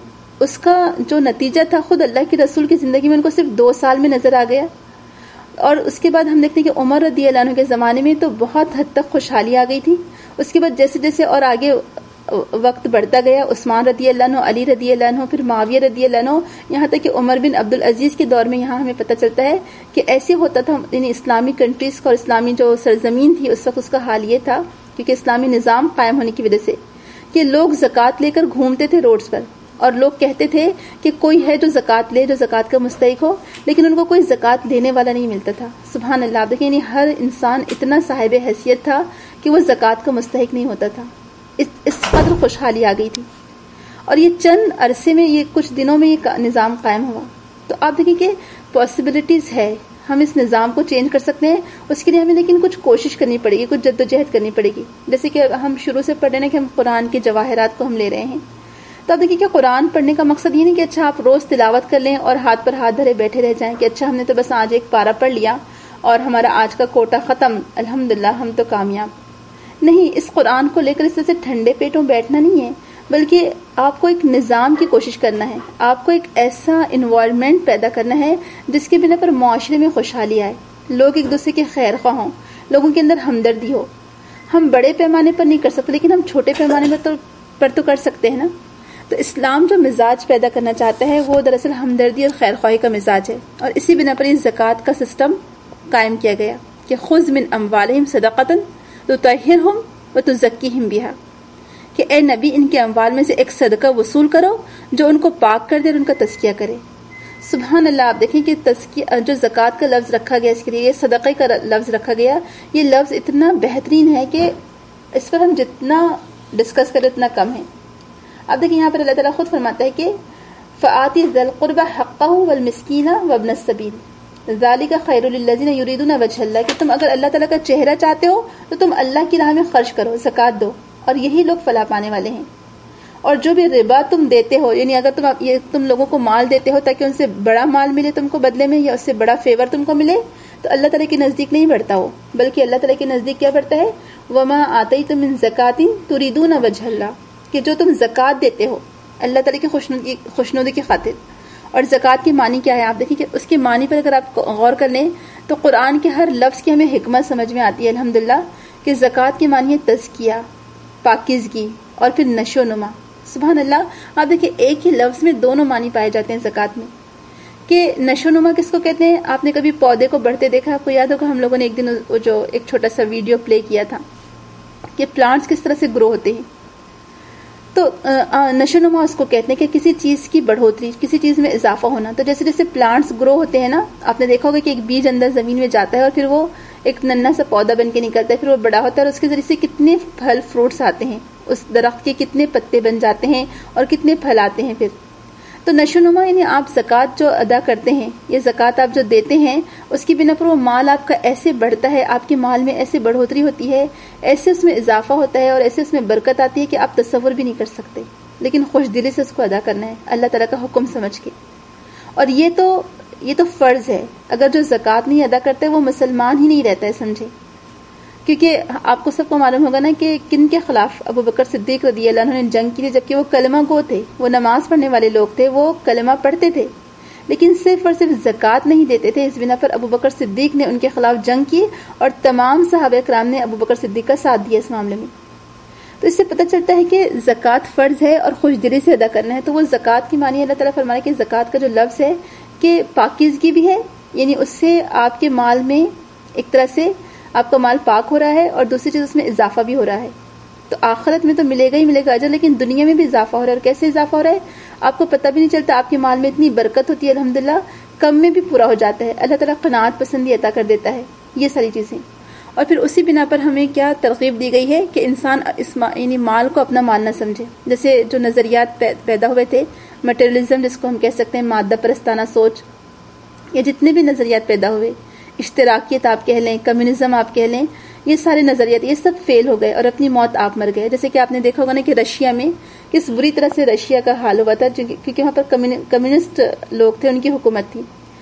اس کا جو نتیجہ تھا خود اللہ کے رسول کی زندگی میں ان کو صرف دو سال میں نظر آ گیا. اور اس کے بعد ہم دیکھتے ہیں کہ عمر رضی اللہ عنہ کے زمانے میں تو بہت حد تک خوشحالی آ گئی تھی. اس کے بعد جیسے جیسے اور آگے وقت بڑھتا گیا، عثمان رضی اللہ عنہ، علی رضی اللہ عنہ، پھر معاویہ رضی اللہ عنہ، یہاں تک کہ عمر بن عبد العزیز کے دور میں یہاں ہمیں پتہ چلتا ہے کہ ایسے ہوتا تھا یعنی اسلامی کنٹریز کا اور اسلامی جو سرزمین تھی اس وقت اس کا حال یہ تھا کیونکہ اسلامی نظام قائم ہونے کی وجہ سے کہ لوگ زکوٰۃ لے کر گھومتے تھے روڈز پر، اور لوگ کہتے تھے کہ کوئی ہے جو زکوٰۃ لے، جو زکوٰۃ کا مستحق ہو، لیکن ان کو کوئی زکوٰۃ دینے والا نہیں ملتا تھا. سبحان اللہ. دیکھیں یعنی ہر انسان اتنا صاحب حیثیت تھا کہ وہ زکوٰۃ کا مستحق نہیں ہوتا تھا. اس اس قدر خوشحالی آ گئی تھی. اور یہ چند عرصے میں، یہ کچھ دنوں میں یہ نظام قائم ہوا. تو آپ دیکھیں کہ پاسبلٹیز ہے، ہم اس نظام کو چینج کر سکتے ہیں. اس کے لیے ہمیں لیکن کچھ کوشش کرنی پڑے گی، کچھ جدوجہد کرنی پڑے گی. جیسے کہ ہم شروع سے پڑھ رہے ہیں کہ ہم قرآن کے جواہرات کو ہم لے رہے ہیں. تو آپ دیکھیے کہ قرآن پڑھنے کا مقصد یہ نہیں کہ اچھا آپ روز تلاوت کر لیں اور ہاتھ پر ہاتھ دھرے بیٹھے رہ جائیں کہ اچھا ہم نے تو بس آج ایک پارہ پڑھ لیا اور ہمارا آج کا کوٹا ختم، الحمدللہ ہم تو کامیاب. نہیں، اس قرآن کو لے کر اس طرح سے ٹھنڈے پیٹوں بیٹھنا نہیں ہے، بلکہ آپ کو ایک نظام کی کوشش کرنا ہے. آپ کو ایک ایسا انوائرمنٹ پیدا کرنا ہے جس کی بنا پر معاشرے میں خوشحالی آئے، لوگ ایک دوسرے کے خیر خواہ ہوں، لوگوں کے اندر ہمدردی ہو. ہم بڑے پیمانے پر نہیں کر سکتے لیکن ہم چھوٹے پیمانے پر تو پر تو کر سکتے ہیں نا. تو اسلام جو مزاج پیدا کرنا چاہتا ہے وہ دراصل ہمدردی اور خیر خواہی کا مزاج ہے، اور اسی بنا پر اس زکوٰۃ کا سسٹم قائم کیا گیا کہ خذ من اموالہم صدقۃ تطہرہم وتزکیہم بہا، کہ اے نبی ان کے اموال میں سے ایک صدقہ وصول کرو جو ان کو پاک کر دے اور ان کا تزکیہ کرے. سبحان اللہ. آپ دیکھیں کہ تزکیہ جو زکوٰۃ کا لفظ رکھا گیا، اس کے لیے یہ صدقے کا لفظ رکھا گیا، یہ لفظ اتنا بہترین ہے کہ اس پر ہم جتنا ڈسکس کریں اتنا کم ہے. اب دیکھیں یہاں پر اللہ تعالیٰ خود فرماتا ہے کہ فآتی ذی القربى حقہ والمسکین وابن السبیل ذالک خیر للذین یریدون وجہ اللہ، کہ تم اگر اللہ تعالیٰ کا چہرہ چاہتے ہو تو تم اللہ کی راہ میں خرچ کرو، زکوٰۃ دو، اور یہی لوگ فلاح پانے والے ہیں. اور جو بھی ربا تم دیتے ہو، یعنی اگر تم یہ تم لوگوں کو مال دیتے ہو تاکہ ان سے بڑا مال ملے تم کو بدلے میں، یا اس سے بڑا فیور تم کو ملے، تو اللہ تعالیٰ کے نزدیک نہیں بڑھتا ہو، بلکہ اللہ تعالیٰ کے نزدیک کیا بڑھتا ہے؟ وما آتیتم من زکاۃ تریدون وجہ اللہ، کہ جو تم زکوٰۃ دیتے ہو اللہ تعالیٰ کی خوشنودی خوشنودی کی خاطر. اور زکوٰۃ کی معنی کیا ہے؟ آپ دیکھیں کہ اس کے معنی پر اگر آپ غور کر لیں تو قرآن کے ہر لفظ کی ہمیں حکمت سمجھ میں آتی ہے الحمدللہ. کہ زکوٰۃ کی معنی ہے تزکیہ، پاکیزگی اور پھر نشو و نما. سبحان اللہ. آپ دیکھیں ایک ہی لفظ میں دونوں معنی پائے جاتے ہیں زکوٰۃ میں. کہ نشو و نما کس کو کہتے ہیں؟ آپ نے کبھی پودے کو بڑھتے دیکھا؟ آپ کو یاد ہوگا ہم لوگوں نے ایک دن جو ایک چھوٹا سا ویڈیو پلے کیا تھا کہ پلانٹس کس طرح سے گرو ہوتے ہیں. تو نشو و نما اس کو کہتے ہیں کہ کسی چیز کی بڑھوتری، کسی چیز میں اضافہ ہونا. تو جیسے جیسے پلانٹس گرو ہوتے ہیں نا، آپ نے دیکھا ہوگا کہ ایک بیج اندر زمین میں جاتا ہے اور پھر وہ ایک ننا سا پودا بن کے نکلتا ہے، پھر وہ بڑا ہوتا ہے اور اس کے ذریعے سے کتنے پھل فروٹس آتے ہیں، اس درخت کے کتنے پتے بن جاتے ہیں اور کتنے پھل آتے ہیں. پھر تو نشو و نما یعنی آپ زکوٰۃ جو ادا کرتے ہیں، یہ زکوٰۃ آپ جو دیتے ہیں، اس کی بنا پر وہ مال آپ کا ایسے بڑھتا ہے، آپ کے مال میں ایسے بڑھوتری ہوتی ہے، ایسے اس میں اضافہ ہوتا ہے اور ایسے اس میں برکت آتی ہے کہ آپ تصور بھی نہیں کر سکتے. لیکن خوش دلی سے اس کو ادا کرنا ہے اللہ تعالیٰ کا حکم سمجھ کے. اور یہ تو یہ تو فرض ہے. اگر جو زکوٰۃ نہیں ادا کرتے وہ مسلمان ہی نہیں رہتا ہے، سمجھے. کیونکہ آپ کو سب کو معلوم ہوگا نا کہ کن کے خلاف ابو بکر صدیق رضی اللہ عنہ نے جنگ کی تھی، جبکہ وہ کلمہ گو تھے، وہ نماز پڑھنے والے لوگ تھے، وہ کلمہ پڑھتے تھے، لیکن صرف اور صرف زکوٰۃ نہیں دیتے تھے. اس بنا پر ابو بکر صدیق نے ان کے خلاف جنگ کی اور تمام صحابہ کرام نے ابو بکر صدیق کا ساتھ دیا اس معاملے میں. تو اس سے پتہ چلتا ہے کہ زکوٰۃ فرض ہے اور خوش دلی سے ادا کرنا ہے. تو وہ زکوٰۃ کی معنی اللہ تعالیٰ فرمایا کہ زکوٰۃ کا جو لفظ ہے کہ پاکیزگی بھی ہے، یعنی اس سے آپ کے مال میں ایک طرح سے آپ کا مال پاک ہو رہا ہے اور دوسری چیز اس میں اضافہ بھی ہو رہا ہے. تو آخرت میں تو ملے گا ہی ملے گا اجر، لیکن دنیا میں بھی اضافہ ہو رہا ہے. اور کیسے اضافہ ہو رہا ہے آپ کو پتہ بھی نہیں چلتا. آپ کے مال میں اتنی برکت ہوتی ہے الحمدللہ، کم میں بھی پورا ہو جاتا ہے. اللہ تعالیٰ قناعت پسندی عطا کر دیتا ہے. یہ ساری چیزیں. اور پھر اسی بنا پر ہمیں کیا ترغیب دی گئی ہے کہ انسان اس یعنی مال کو اپنا مال نہ سمجھے. جیسے جو نظریات پیدا ہوئے تھے، مٹیریلزم جس کو ہم کہہ سکتے ہیں، مادہ پرستانہ سوچ، یا جتنے بھی نظریات پیدا ہوئے، اشتراکیت آپ کہہ لیں، کمیونزم آپ کہہ لیں، یہ سارے نظریات یہ سب فیل ہو گئے اور اپنی موت آپ مر گئے. جیسے کہ آپ نے دیکھا ہوگا نا کہ رشیا میں کس بری طرح سے رشیا کا حال ہوا تھا، کیونکہ وہاں پر کمیونسٹ لوگ تھے، ان کی حکومت تھی.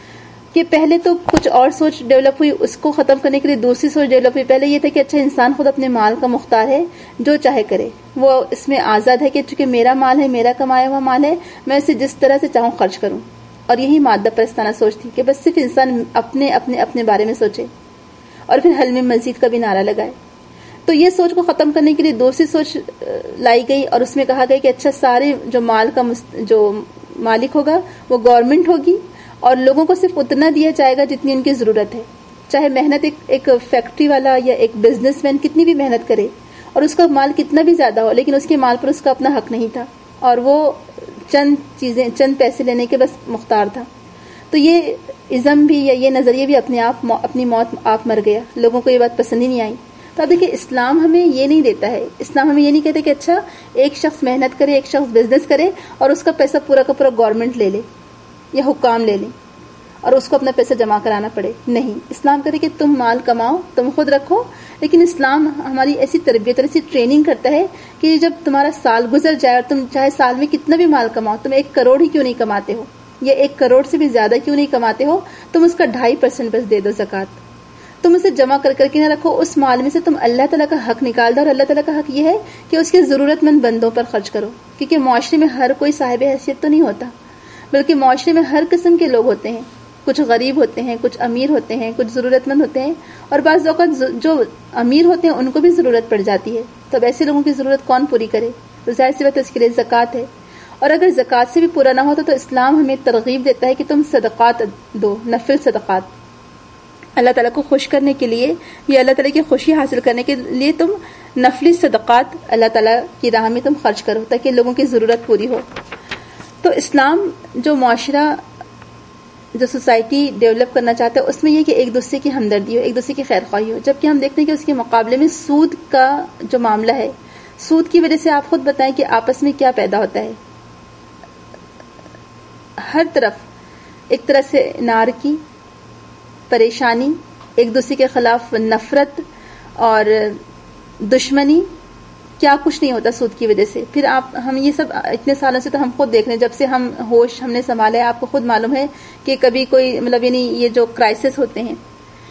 کہ پہلے تو کچھ اور سوچ ڈیولپ ہوئی, اس کو ختم کرنے کے لیے دوسری سوچ ڈیولپ ہوئی. پہلے یہ تھا کہ اچھا انسان خود اپنے مال کا مختار ہے, جو چاہے کرے, وہ اس میں آزاد ہے کہ چونکہ میرا مال ہے, میرا کمایا ہوا مال ہے, میں اسے جس طرح سے چاہوں خرچ کروں. اور یہی مادہ پرستانہ سوچ تھی کہ بس صرف انسان اپنے اپنے اپنے بارے میں سوچے, اور پھر حل میں مزید کا بھی نعرہ لگائے. تو یہ سوچ کو ختم کرنے کے لیے دوسری سوچ لائی گئی, اور اس میں کہا گیا کہ اچھا سارے جو مال کا جو مالک ہوگا وہ گورنمنٹ ہوگی, اور لوگوں کو صرف اتنا دیا جائے گا جتنی ان کی ضرورت ہے. چاہے محنت ایک ایک فیکٹری والا یا ایک بزنس مین کتنی بھی محنت کرے اور اس کا مال کتنا بھی زیادہ ہو, لیکن اس کے مال پر اس کا اپنا حق نہیں تھا, اور وہ چند چیزیں چند پیسے لینے کے بس مختار تھا. تو یہ ازم بھی یا یہ نظریہ بھی اپنے آپ اپنی موت آپ مر گیا. لوگوں کو یہ بات پسند ہی نہیں آئی. تو اب دیکھیں اسلام ہمیں یہ نہیں دیتا ہے, اسلام ہمیں یہ نہیں کہتے کہ اچھا ایک شخص محنت کرے, ایک شخص بزنس کرے اور اس کا پیسہ پورا کا پورا گورنمنٹ لے لے یا حکام لے لیں اور اس کو اپنا پیسہ جمع کرانا پڑے. نہیں, اسلام کہتے کہ تم مال کماؤ, تم خود رکھو, لیکن اسلام ہماری ایسی تربیت اور ایسی ٹریننگ کرتا ہے کہ جب تمہارا سال گزر جائے اور تم چاہے سال میں کتنا بھی مال کماؤ, تم ایک کروڑ ہی کیوں نہیں کماتے ہو یا ایک کروڑ سے بھی زیادہ کیوں نہیں کماتے ہو, تم اس کا ڈھائی پرسینٹ بس دے دو زکوٰۃ. تم اسے جمع کر کر کے نہ رکھو, اس مال میں سے تم اللہ تعالیٰ کا حق نکال دو, اور اللہ تعالیٰ کا حق یہ ہے کہ اس کے ضرورت مند بندوں پر خرچ کرو. کیونکہ معاشرے میں ہر کوئی صاحب حیثیت تو نہیں ہوتا, بلکہ معاشرے میں ہر قسم کے لوگ ہوتے ہیں. کچھ غریب ہوتے ہیں, کچھ امیر ہوتے ہیں, کچھ ضرورت مند ہوتے ہیں, اور بعض اوقات جو امیر ہوتے ہیں ان کو بھی ضرورت پڑ جاتی ہے. تو اب ایسے لوگوں کی ضرورت کون پوری کرے؟ تو ظاہر سی بات ہے اس کے لیے زکوٰۃ ہے. اور اگر زکوٰۃ سے بھی پورا نہ ہوتا تو اسلام ہمیں ترغیب دیتا ہے کہ تم صدقات دو, نفل صدقات, اللہ تعالیٰ کو خوش کرنے کے لیے یا اللہ تعالیٰ کی خوشی حاصل کرنے کے لیے تم نفلی صدقات اللہ تعالیٰ کی راہ میں تم خرچ کرو تاکہ لوگوں کی ضرورت پوری ہو. تو اسلام جو معاشرہ جو سوسائٹی ڈیولپ کرنا چاہتا ہے اس میں یہ کہ ایک دوسرے کی ہمدردی ہو, ایک دوسرے کی خیر خواہی ہو. جبکہ ہم دیکھتے ہیں کہ اس کے مقابلے میں سود کا جو معاملہ ہے, سود کی وجہ سے آپ خود بتائیں کہ آپس میں کیا پیدا ہوتا ہے. ہر طرف ایک طرح سے نار کی پریشانی, ایک دوسرے کے خلاف نفرت اور دشمنی, کیا کچھ نہیں ہوتا سود کی وجہ سے. پھر آپ ہم یہ سب اتنے سالوں سے تو ہم خود دیکھ رہے ہیں, جب سے ہم ہوش ہم نے سنبھالا ہے. آپ کو خود معلوم ہے کہ کبھی کوئی مطلب یعنی یہ جو کرائسس ہوتے ہیں,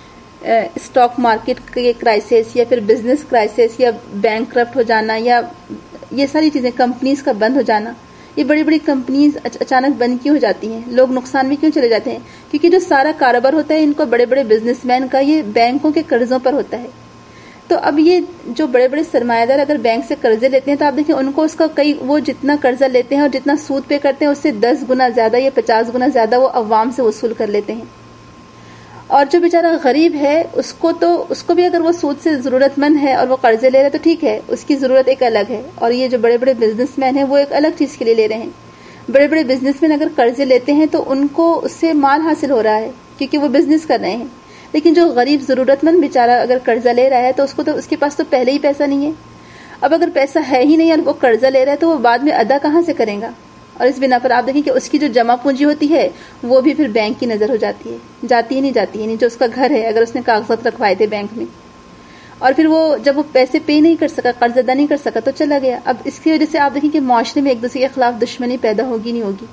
اسٹاک مارکیٹ کے کرائسس یا پھر بزنس کرائسس یا بینک کرپٹ ہو جانا یا یہ ساری چیزیں, کمپنیز کا بند ہو جانا, یہ بڑی بڑی کمپنیز اچانک بند کیوں ہو جاتی ہیں, لوگ نقصان میں کیوں چلے جاتے ہیں؟ کیونکہ جو سارا کاروبار ہوتا ہے ان کو بڑے بڑے بزنس مین کا یہ بینکوں کے قرضوں پر ہوتا ہے. تو اب یہ جو بڑے بڑے سرمایہ دار اگر بینک سے قرضے لیتے ہیں تو آپ دیکھیں ان کو اس کا کئی وہ جتنا قرضہ لیتے ہیں اور جتنا سود پے کرتے ہیں اس سے دس گنا زیادہ یا پچاس گنا زیادہ وہ عوام سے وصول کر لیتے ہیں. اور جو بیچارہ غریب ہے اس کو تو اس کو بھی اگر وہ سود سے ضرورت مند ہے اور وہ قرضے لے رہے تو ٹھیک ہے, اس کی ضرورت ایک الگ ہے. اور یہ جو بڑے بڑے بزنس مین ہیں وہ ایک الگ چیز کے لیے لے رہے ہیں. بڑے بڑے بزنس مین اگر قرضے لیتے ہیں تو ان کو اس سے مال حاصل ہو رہا ہے کیونکہ وہ بزنس کر رہے ہیں. لیکن جو غریب ضرورت مند بیچارہ اگر قرضہ لے رہا ہے تو اس کو تو اس کے پاس تو پہلے ہی پیسہ نہیں ہے. اب اگر پیسہ ہے ہی نہیں اور وہ قرضہ لے رہا ہے تو وہ بعد میں ادا کہاں سے کرے گا؟ اور اس بنا پر آپ دیکھیں کہ اس کی جو جمع پونجی ہوتی ہے وہ بھی پھر بینک کی نظر ہو جاتی ہے, جاتی ہی نہیں جاتی ہے. نہیں جو اس کا گھر ہے اگر اس نے کاغذات رکھوائے تھے بینک میں اور پھر وہ جب وہ پیسے پے نہیں کر سکا, قرض ادا نہیں کر سکا تو چلا گیا. اب اس کی وجہ سے آپ دیکھیں کہ معاشرے میں ایک دوسرے کے خلاف دشمنی پیدا ہوگی نہیں ہوگی.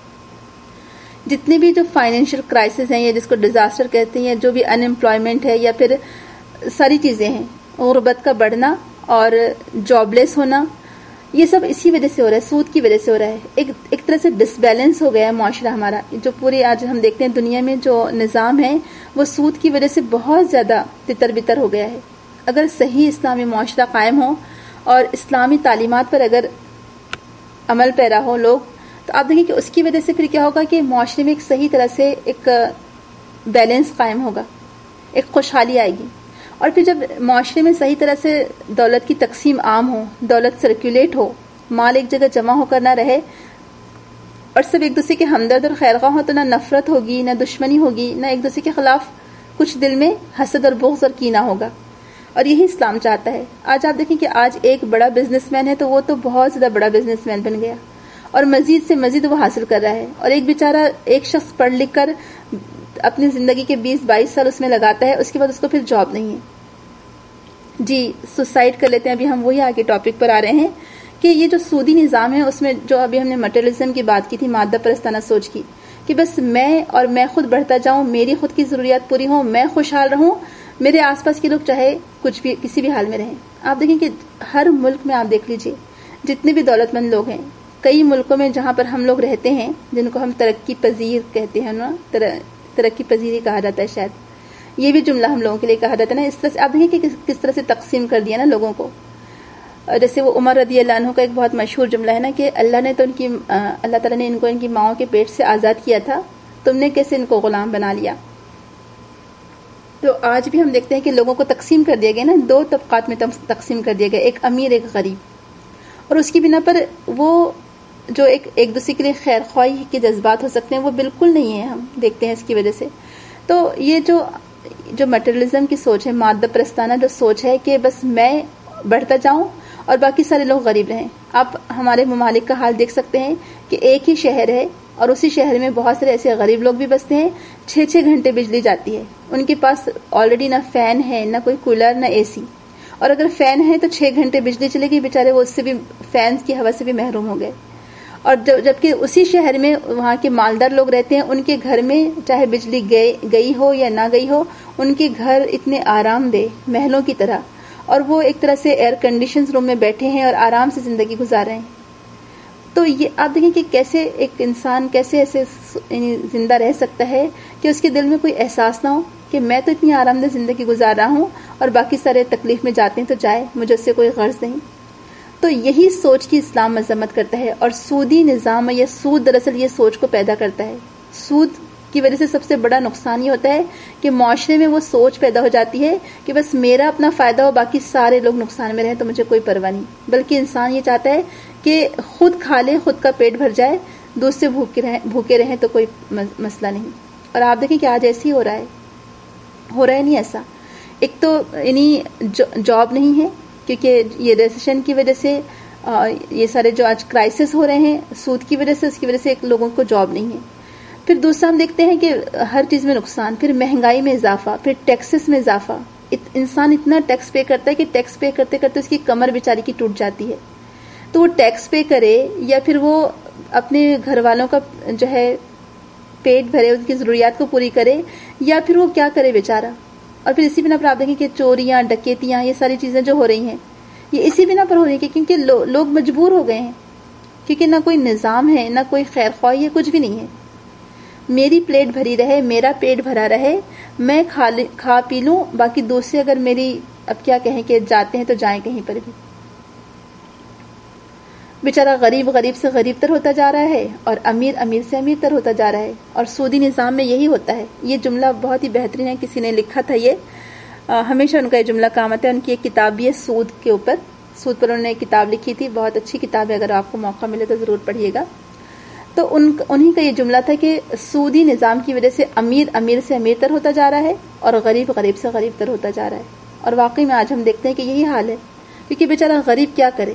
جتنے بھی جو فائنینشیل کرائسس ہیں یا جس کو ڈیزاسٹر کہتے ہیں, جو بھی ان امپلائمنٹ ہے یا پھر ساری چیزیں ہیں, غربت کا بڑھنا اور جاب لیس ہونا, یہ سب اسی وجہ سے ہو رہا ہے, سود کی وجہ سے ہو رہا ہے. ایک ایک طرح سے ڈس بیلنس ہو گیا ہے معاشرہ ہمارا. جو پوری آج ہم دیکھتے ہیں دنیا میں جو نظام ہے وہ سود کی وجہ سے بہت زیادہ تتر بتر ہو گیا ہے. اگر صحیح اسلامی معاشرہ قائم ہو اور اسلامی تعلیمات پر اگر عمل پیرا ہو لوگ, تو آپ دیکھیں کہ اس کی وجہ سے پھر کیا ہوگا کہ معاشرے میں ایک صحیح طرح سے ایک بیلنس قائم ہوگا, ایک خوشحالی آئے گی. اور پھر جب معاشرے میں صحیح طرح سے دولت کی تقسیم عام ہو, دولت سرکولیٹ ہو, مال ایک جگہ جمع ہو کر نہ رہے اور سب ایک دوسرے کے ہمدرد اور خیرخواہ ہو, تو نہ نفرت ہوگی, نہ دشمنی ہوگی, نہ ایک دوسرے کے خلاف کچھ دل میں حسد اور بغض اور کینہ ہوگا. اور یہی اسلام چاہتا ہے. آج آپ دیکھیں کہ آج ایک بڑا بزنس مین ہے تو وہ تو بہت زیادہ بڑا بزنس مین بن گیا اور مزید سے مزید وہ حاصل کر رہا ہے. اور ایک بیچارہ ایک شخص پڑھ لکھ کر اپنی زندگی کے بیس بائیس سال اس میں لگاتا ہے, اس کے بعد اس کو پھر جاب نہیں ہے. جی سوسائڈ کر لیتے ہیں. ابھی ہم وہی آگے ٹاپک پر آ رہے ہیں کہ یہ جو سودی نظام ہے اس میں جو ابھی ہم نے مٹیریلزم کی بات کی تھی, مادہ پرستانہ سوچ کی, کہ بس میں اور میں خود بڑھتا جاؤں, میری خود کی ضروریات پوری ہوں, میں خوشحال رہوں, میرے آس پاس کے لوگ چاہے کچھ بھی کسی بھی حال میں رہیں. آپ دیکھیں کہ ہر ملک میں آپ دیکھ لیجئے جتنے بھی دولت مند لوگ ہیں, کئی ملکوں میں جہاں پر ہم لوگ رہتے ہیں جن کو ہم ترقی پذیر کہتے ہیں نا, ترقی پذیری کہا جاتا ہے, شاید یہ بھی جملہ ہم لوگوں کے لیے کہا جاتا ہے نا. اس طرح سے آپ دیکھیں کہ کس طرح سے تقسیم کر دیا نا لوگوں کو. جیسے وہ عمر رضی اللہ عنہ کا ایک بہت مشہور جملہ ہے نا کہ اللہ نے تو ان کی اللہ تعالیٰ نے ان کو ان کی ماؤں کے پیٹ سے آزاد کیا تھا, تم نے کیسے ان کو غلام بنا لیا. تو آج بھی ہم دیکھتے ہیں کہ لوگوں کو تقسیم کر دیا گیا نا, دو طبقات میں تقسیم کر دیا گیا, ایک امیر ایک غریب, اور اس کی بنا پر وہ جو ایک ایک دوسرے کے لیے خیر خواہی کے جذبات ہو سکتے ہیں وہ بالکل نہیں ہے, ہم دیکھتے ہیں اس کی وجہ سے. تو یہ جو جو مٹیریلزم کی سوچ ہے, مادہ پرستانہ جو سوچ ہے کہ بس میں بڑھتا جاؤں اور باقی سارے لوگ غریب رہیں. آپ ہمارے ممالک کا حال دیکھ سکتے ہیں کہ ایک ہی شہر ہے اور اسی شہر میں بہت سارے ایسے غریب لوگ بھی بستے ہیں, چھ چھ گھنٹے بجلی جاتی ہے, ان کے پاس آلریڈی نہ فین ہے, نہ کوئی کولر, نہ اے سی, اور اگر فین ہے تو چھ گھنٹے بجلی چلے گی, بیچارے وہ اس سے بھی فینس کی ہوا سے بھی محروم ہو گئے. اور جبکہ اسی شہر میں وہاں کے مالدار لوگ رہتے ہیں, ان کے گھر میں چاہے بجلی گئی ہو یا نہ گئی ہو, ان کے گھر اتنے آرام دہ محلوں کی طرح, اور وہ ایک طرح سے ایئر کنڈیشن روم میں بیٹھے ہیں اور آرام سے زندگی گزار رہے ہیں. تو یہ آپ دیکھیں کہ کیسے ایک انسان کیسے ایسے زندہ رہ سکتا ہے کہ اس کے دل میں کوئی احساس نہ ہو کہ میں تو اتنی آرام دہ زندگی گزار رہا ہوں اور باقی سارے تکلیف میں جاتے ہیں تو جائے, مجھے اس سے کوئی غرض نہیں. تو یہی سوچ کی اسلام مذمت کرتا ہے, اور سودی نظام یا سود دراصل یہ سوچ کو پیدا کرتا ہے. سود کی وجہ سے سب سے بڑا نقصان یہ ہوتا ہے کہ معاشرے میں وہ سوچ پیدا ہو جاتی ہے کہ بس میرا اپنا فائدہ ہو, باقی سارے لوگ نقصان میں رہیں تو مجھے کوئی پرواہ نہیں. بلکہ انسان یہ چاہتا ہے کہ خود کھا لے, خود کا پیٹ بھر جائے, دوسرے بھوکے رہیں بھوکے رہیں تو کوئی مسئلہ نہیں. اور آپ دیکھیں کہ آج ایسے ہی ہو رہا ہے, ہو رہا ہے نہیں ایسا. ایک تو انہیں جاب نہیں ہے کیونکہ یہ ریسیشن کی وجہ سے, یہ سارے جو آج کرائسس ہو رہے ہیں سود کی وجہ سے, اس کی وجہ سے لوگوں کو جاب نہیں ہے. پھر دوسرا ہم دیکھتے ہیں کہ ہر چیز میں نقصان, پھر مہنگائی میں اضافہ, پھر ٹیکسز میں اضافہ. انسان اتنا ٹیکس پے کرتا ہے کہ ٹیکس پے کرتے کرتے اس کی کمر بیچاری کی ٹوٹ جاتی ہے. تو وہ ٹیکس پے کرے یا پھر وہ اپنے گھر والوں کا جو ہے پیٹ بھرے, ان کی ضروریات کو پوری کرے, یا پھر وہ کیا کرے بیچارہ. اور پھر اسی بنا پر آپ دیکھیں کہ چوریاں, ڈکیتیاں, یہ ساری چیزیں جو ہو رہی ہیں یہ اسی بنا پر ہو رہی ہیں کیونکہ لو, لوگ مجبور ہو گئے ہیں, کیونکہ نہ کوئی نظام ہے, نہ کوئی خیر خواہی ہے, کچھ بھی نہیں ہے. میری پلیٹ بھری رہے, میرا پیٹ بھرا رہے, میں کھا کھا پی لوں, باقی دوسرے اگر میری اب کیا کہیں کہ جاتے ہیں تو جائیں کہیں پر بھی. بیچارہ غریب غریب سے غریب تر ہوتا جا رہا ہے اور امیر امیر سے امیر تر ہوتا جا رہا ہے. اور سودی نظام میں یہی ہوتا ہے. یہ جملہ بہت ہی بہترین ہے, کسی نے لکھا تھا یہ, آ, ہمیشہ ان کا یہ جملہ کام آتا ہے. ان کی ایک کتاب بھی ہے سود کے اوپر, سود پر انہوں نے ایک کتاب لکھی تھی, بہت اچھی کتاب ہے, اگر آپ کو موقع ملے تو ضرور پڑھیے گا. تو ان انہی کا یہ جملہ تھا کہ سودی نظام کی وجہ سے امیر امیر سے امیر تر ہوتا جا رہا ہے اور غریب غریب سے غریب تر ہوتا جا رہا ہے. اور واقعی میں آج ہم دیکھتے ہیں کہ یہی حال ہے, کیونکہ بیچارہ غریب کیا کرے.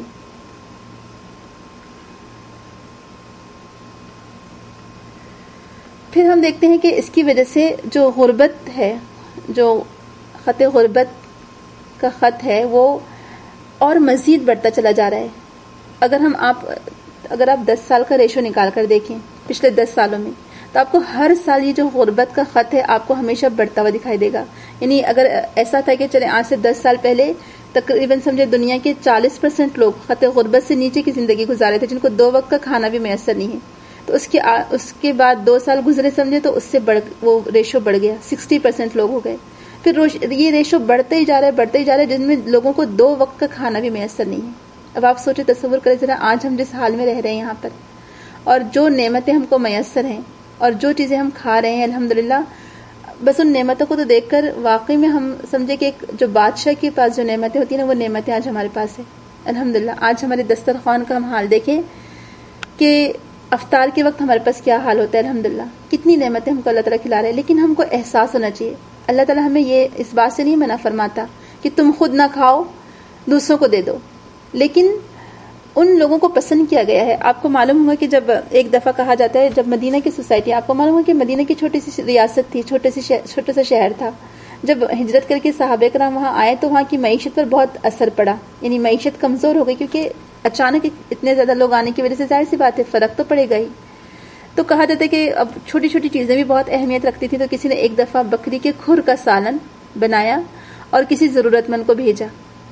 پھر ہم دیکھتے ہیں کہ اس کی وجہ سے جو غربت ہے, جو خط غربت کا خط ہے, وہ اور مزید بڑھتا چلا جا رہا ہے. اگر ہم آپ اگر آپ دس سال کا ریشو نکال کر دیکھیں پچھلے دس سالوں میں, تو آپ کو ہر سال یہ جو غربت کا خط ہے آپ کو ہمیشہ بڑھتا ہوا دکھائی دے گا. یعنی اگر ایسا تھا کہ چلیں آج سے دس سال پہلے تقریباً سمجھے دنیا کے چالیس پرسینٹ لوگ خط غربت سے نیچے کی زندگی گزارے تھے, جن کو دو وقت کا کھانا بھی میسر نہیں ہے. تو اس کے اس کے بعد دو سال گزرے سمجھے تو اس سے بڑھ وہ ریشو بڑھ گیا, سکسٹی پرسینٹ لوگ ہو گئے. پھر یہ ریشو بڑھتے ہی جا رہا ہے بڑھتے ہی جا رہا ہے جن میں لوگوں کو دو وقت کا کھانا بھی میسر نہیں ہے. اب آپ سوچے, تصور کریں ذرا, آج ہم جس حال میں رہ رہے ہیں یہاں پر, اور جو نعمتیں ہم کو میسر ہیں اور جو چیزیں ہم کھا رہے ہیں الحمدللہ, بس ان نعمتوں کو تو دیکھ کر واقعی میں ہم سمجھے کہ ایک جو بادشاہ کے پاس جو نعمتیں ہوتی ہیں نا, وہ نعمتیں آج ہمارے پاس ہیں الحمدللہ. آج ہمارے دسترخوان کا ہم حال دیکھیں کہ افطار کے وقت ہمارے پاس کیا حال ہوتا ہے الحمدللہ, کتنی نعمتیں ہم کو اللہ تعالیٰ کھلا رہے ہیں. لیکن ہم کو احساس ہونا چاہیے, اللہ تعالیٰ ہمیں یہ اس بات سے نہیں منع فرماتا کہ تم خود نہ کھاؤ دوسروں کو دے دو, لیکن ان لوگوں کو پسند کیا گیا ہے. آپ کو معلوم ہوگا کہ جب ایک دفعہ کہا جاتا ہے, جب مدینہ کی سوسائٹی, آپ کو معلوم ہوگا کہ مدینہ کی چھوٹی سی ریاست تھی, چھوٹے سی چھوٹا سا شہر تھا, جب ہجرت کر کے صحابہ کرام وہاں آئے تو وہاں کی معیشت پر بہت اثر پڑا, یعنی معیشت کمزور ہو گئی, کیونکہ اچانک اتنے زیادہ لوگ آنے کی وجہ سے ظاہر سی بات ہے فرق تو پڑے گا ہی. تو کہا جاتا ہے کہ اب چھوٹی چھوٹی چیزیں بھی بہت اہمیت رکھتی تھی. تو کسی نے ایک دفعہ بکری کے کھر کا سالن بنایا اور کسی ضرورت مند کو بھیجا.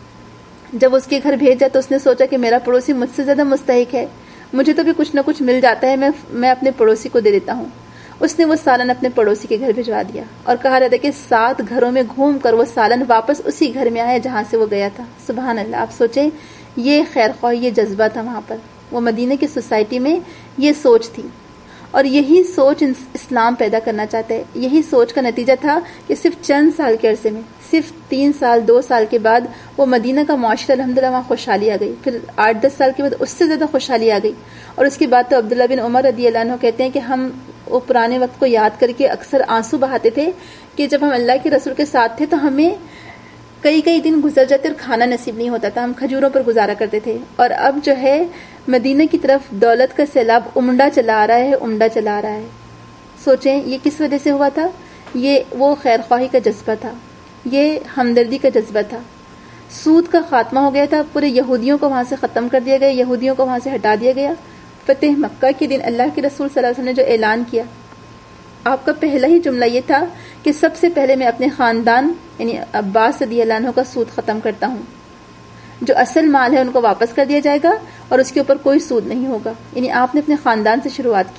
جب اس کے گھر بھیجا تو اس نے سوچا کہ میرا پڑوسی مجھ سے زیادہ مستحق ہے, مجھے تو بھی کچھ نہ کچھ مل جاتا ہے, میں میں اپنے پڑوسی کو دے دیتا ہوں. اس نے وہ سالن اپنے پڑوسی کے گھر بھجوا دیا اور کہا جاتا ہے کہ سات گھروں میں گھوم کر وہ سالن واپس اسی گھر میں آیا جہاں سے وہ گیا تھا. سبحان اللہ. آپ سوچیں, یہ خیر خواہ, یہ جذبہ تھا وہاں پر. وہ مدینہ کی سوسائٹی میں یہ سوچ تھی, اور یہی سوچ اسلام پیدا کرنا چاہتا ہے. یہی سوچ کا نتیجہ تھا کہ صرف چند سال کے عرصے میں, صرف تین سال دو سال کے بعد وہ مدینہ کا معاشرہ الحمدللہ وہاں خوشحالی آ گئی. پھر آٹھ دس سال کے بعد اس سے زیادہ خوشحالی آ گئی. اور اس کے بعد تو عبداللہ بن عمر رضی اللہ عنہ کہتے ہیں کہ ہم وہ پرانے وقت کو یاد کر کے اکثر آنسو بہاتے تھے کہ جب ہم اللہ کے رسول کے ساتھ تھے تو ہمیں کئی کئی دن گزر جاتے اور کھانا نصیب نہیں ہوتا تھا, ہم کھجوروں پر گزارا کرتے تھے. اور اب جو ہے مدینہ کی طرف دولت کا سیلاب عمدہ چلا آ رہا ہے, عمدہ چلا آ رہا ہے. سوچیں یہ کس وجہ سے ہوا تھا. یہ وہ خیر خواہی کا جذبہ تھا, یہ ہمدردی کا جذبہ تھا. سود کا خاتمہ ہو گیا تھا, پورے یہودیوں کو وہاں سے ختم کر دیا گیا, یہودیوں کو وہاں سے ہٹا دیا گیا. فتح مکہ کے دن اللہ کے رسول صلی اللہ علیہ وسلم نے جو اعلان کیا, آپ کا پہلا ہی جملہ یہ تھا کہ سب سے پہلے میں اپنے خاندان یعنی عباس رضی اللہ عنہ کا سود ختم کرتا ہوں. جو اصل مال ہے ان کو واپس کر دیا جائے گا اور اس کے اوپر کوئی سود نہیں ہوگا. یعنی آپ نے اپنے خاندان سے شروعات کی.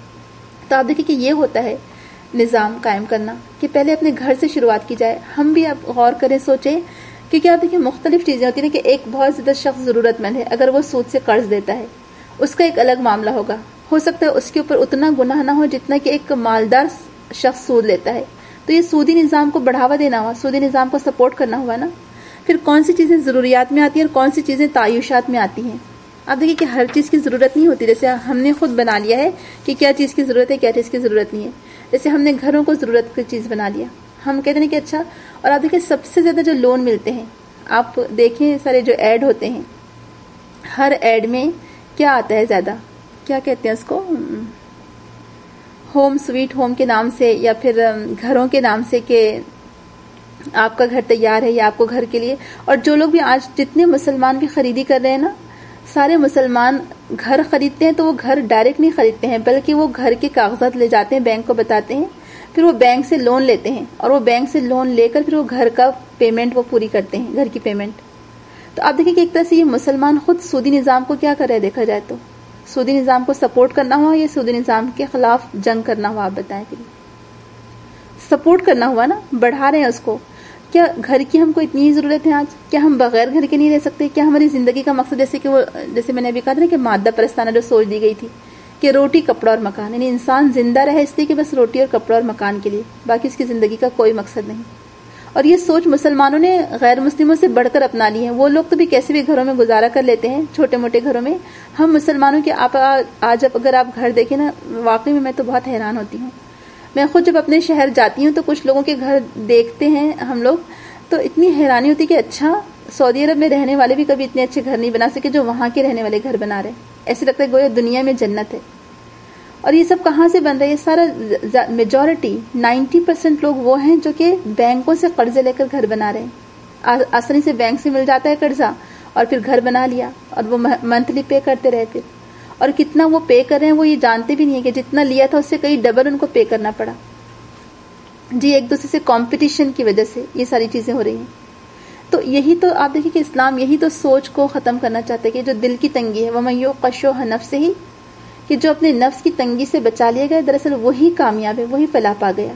تو آپ دیکھیں کہ یہ ہوتا ہے نظام قائم کرنا کہ پہلے اپنے گھر سے شروعات کی جائے. ہم بھی اب غور کریں, سوچیں, کیونکہ آپ دیکھیں مختلف چیزیں ہوتی ہیں کہ ایک بہت زیادہ شخص ضرورت مند ہے, اگر وہ سود سے قرض دیتا ہے اس کا ایک الگ معاملہ ہوگا. ہو سکتا ہے اس کے اوپر اتنا گناہ نہ ہو جتنا کہ ایک مالدار شخص سود لیتا ہے. تو یہ سودی نظام کو بڑھاوا دینا ہوا, سودی نظام کو سپورٹ کرنا ہوا نا. پھر کون سی چیزیں ضروریات میں آتی ہیں اور کون سی چیزیں تعیشات میں آتی ہیں. آپ دیکھیں کہ ہر چیز کی ضرورت نہیں ہوتی. جیسے ہم نے خود بنا لیا ہے کہ کیا چیز کی ضرورت ہے, کیا چیز کی ضرورت نہیں ہے. جیسے ہم نے گھروں کو ضرورت کی چیز بنا لیا, ہم کہتے ہیں کہ اچھا. اور آپ دیکھیں سب سے زیادہ جو لون ملتے ہیں, آپ دیکھیں سارے جو ایڈ ہوتے ہیں, ہر ایڈ میں کیا آتا ہے زیادہ, کیا کہتے ہیں اس کو, ہوم سویٹ ہوم کے نام سے یا پھر گھروں کے نام سے کہ آپ کا گھر تیار ہے یا آپ کو گھر کے لیے. اور جو لوگ بھی آج جتنے مسلمان بھی خریدی کر رہے ہیں نا, سارے مسلمان گھر خریدتے ہیں تو وہ گھر ڈائریکٹ نہیں خریدتے ہیں, بلکہ وہ گھر کے کاغذات لے جاتے ہیں, بینک کو بتاتے ہیں, پھر وہ بینک سے لون لیتے ہیں اور وہ بینک سے لون لے کر پھر وہ گھر کا پیمنٹ وہ پوری کرتے ہیں, گھر کی پیمنٹ. تو آپ دیکھیں کہ ایک طرح سے یہ مسلمان خود سودی نظام کو کیا کر رہے ہیں, دیکھا جائے تو سودی نظام کو سپورٹ کرنا ہوا یا سودی نظام کے خلاف جنگ کرنا ہوا. آپ بتائیں, پھر سپورٹ کرنا ہوا نا, بڑھا رہے ہیں اس کو. کیا گھر کی ہم کو اتنی ضرورت ہے آج, کیا ہم بغیر گھر کے نہیں رہ سکتے, کیا ہماری زندگی کا مقصد جیسے کہ وہ جیسے میں نے ابھی کہا تھا کہ مادہ پرستانہ جو سوچ دی گئی تھی کہ روٹی کپڑا اور مکان, یعنی انسان زندہ رہے اس لیے کہ بس روٹی اور کپڑا اور مکان کے لیے, باقی اس کی زندگی کا کوئی مقصد نہیں. اور یہ سوچ مسلمانوں نے غیر مسلموں سے بڑھ کر اپنا لی ہے. وہ لوگ تو بھی کیسے بھی گھروں میں گزارا کر لیتے ہیں, چھوٹے موٹے گھروں میں. ہم مسلمانوں کے آپ آج اگر آپ گھر دیکھیں نا, واقعی میں میں تو بہت حیران ہوتی ہوں. میں خود جب اپنے شہر جاتی ہوں تو کچھ لوگوں کے گھر دیکھتے ہیں ہم لوگ, تو اتنی حیرانی ہوتی کہ اچھا سعودی عرب میں رہنے والے بھی کبھی اتنے اچھے گھر نہیں بنا سکے جو وہاں کے رہنے والے گھر بنا رہے ہیں. ایسے لگتا ہے گویا دنیا میں جنت ہے. اور یہ سب کہاں سے بن رہا ہے, یہ سارا میجورٹی نائنٹی پرسینٹ لوگ وہ ہیں جو کہ بینکوں سے قرضے لے کر گھر بنا رہے ہیں. آسانی سے بینک سے مل جاتا ہے قرضہ اور پھر گھر بنا لیا اور وہ منتھلی پے کرتے رہے. پھر اور کتنا وہ پے کر رہے ہیں وہ یہ جانتے بھی نہیں ہے کہ جتنا لیا تھا اس سے کئی ڈبل ان کو پے کرنا پڑا. جی ایک دوسرے سے کمپٹیشن کی وجہ سے یہ ساری چیزیں ہو رہی ہیں. تو یہی تو آپ دیکھیں کہ اسلام یہی تو سوچ کو ختم کرنا چاہتے ہیں کہ جو دل کی تنگی ہے, وَمَن يُوقَ شُحَّ نَفْسِهِ, کہ جو اپنے نفس کی تنگی سے بچا لیا گیا دراصل وہی کامیاب ہے, وہی فلاح پا گیا.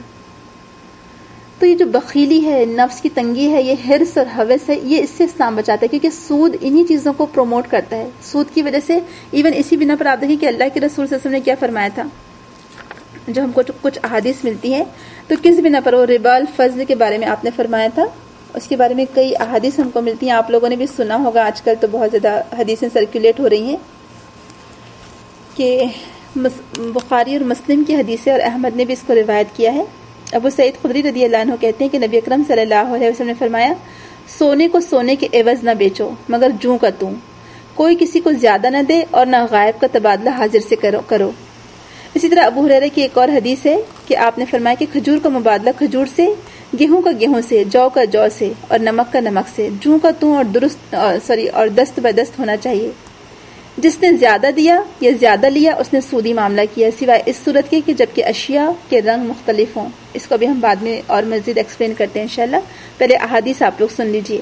تو یہ جو بخیلی ہے, نفس کی تنگی ہے, یہ حرص اور ہوس ہے, یہ اس سے اسلام بچاتا ہے, کیونکہ سود انہی چیزوں کو پروموٹ کرتا ہے. سود کی وجہ سے ایون اسی بنا پر آپ دیکھیں کہ اللہ کے رسول صلی اللہ علیہ وسلم نے کیا فرمایا تھا, جو ہم کو کچھ احادیث ملتی ہیں, تو کس بنا پر وہ ربا الفضل کے بارے میں آپ نے فرمایا تھا. اس کے بارے میں کئی احادیث ہم کو ملتی ہیں, آپ لوگوں نے بھی سنا ہوگا, آج کل تو بہت زیادہ حدیثیں سرکولیٹ ہو رہی ہیں کہ بخاری اور مسلم کی حدیث ہے اور احمد نے بھی اس کو روایت کیا ہے. ابو سعید خدری رضی اللہ عنہ کہتے ہیں کہ نبی اکرم صلی اللہ علیہ وسلم نے فرمایا, سونے کو سونے کے عوض نہ بیچو مگر جوں کا توں, کوئی کسی کو زیادہ نہ دے اور نہ غائب کا تبادلہ حاضر سے کرو کرو اسی طرح ابو ہریرہ کی ایک اور حدیث ہے کہ آپ نے فرمایا کہ کھجور کا مبادلہ کھجور سے, گیہوں کا گیہوں سے, جو کا جو سے اور نمک کا نمک سے, جوں کا توں اور درست سوری اور دست بدست ہونا چاہیے. جس نے زیادہ دیا یا زیادہ لیا اس نے سودی معاملہ کیا، سوائے اس صورت کے کہ جبکہ اشیاء کے رنگ مختلف ہوں. اس کو بھی ہم بعد میں اور مزید ایکسپلین کرتے ہیں انشاءاللہ. پہلے احادیث آپ لوگ سن لیجئے.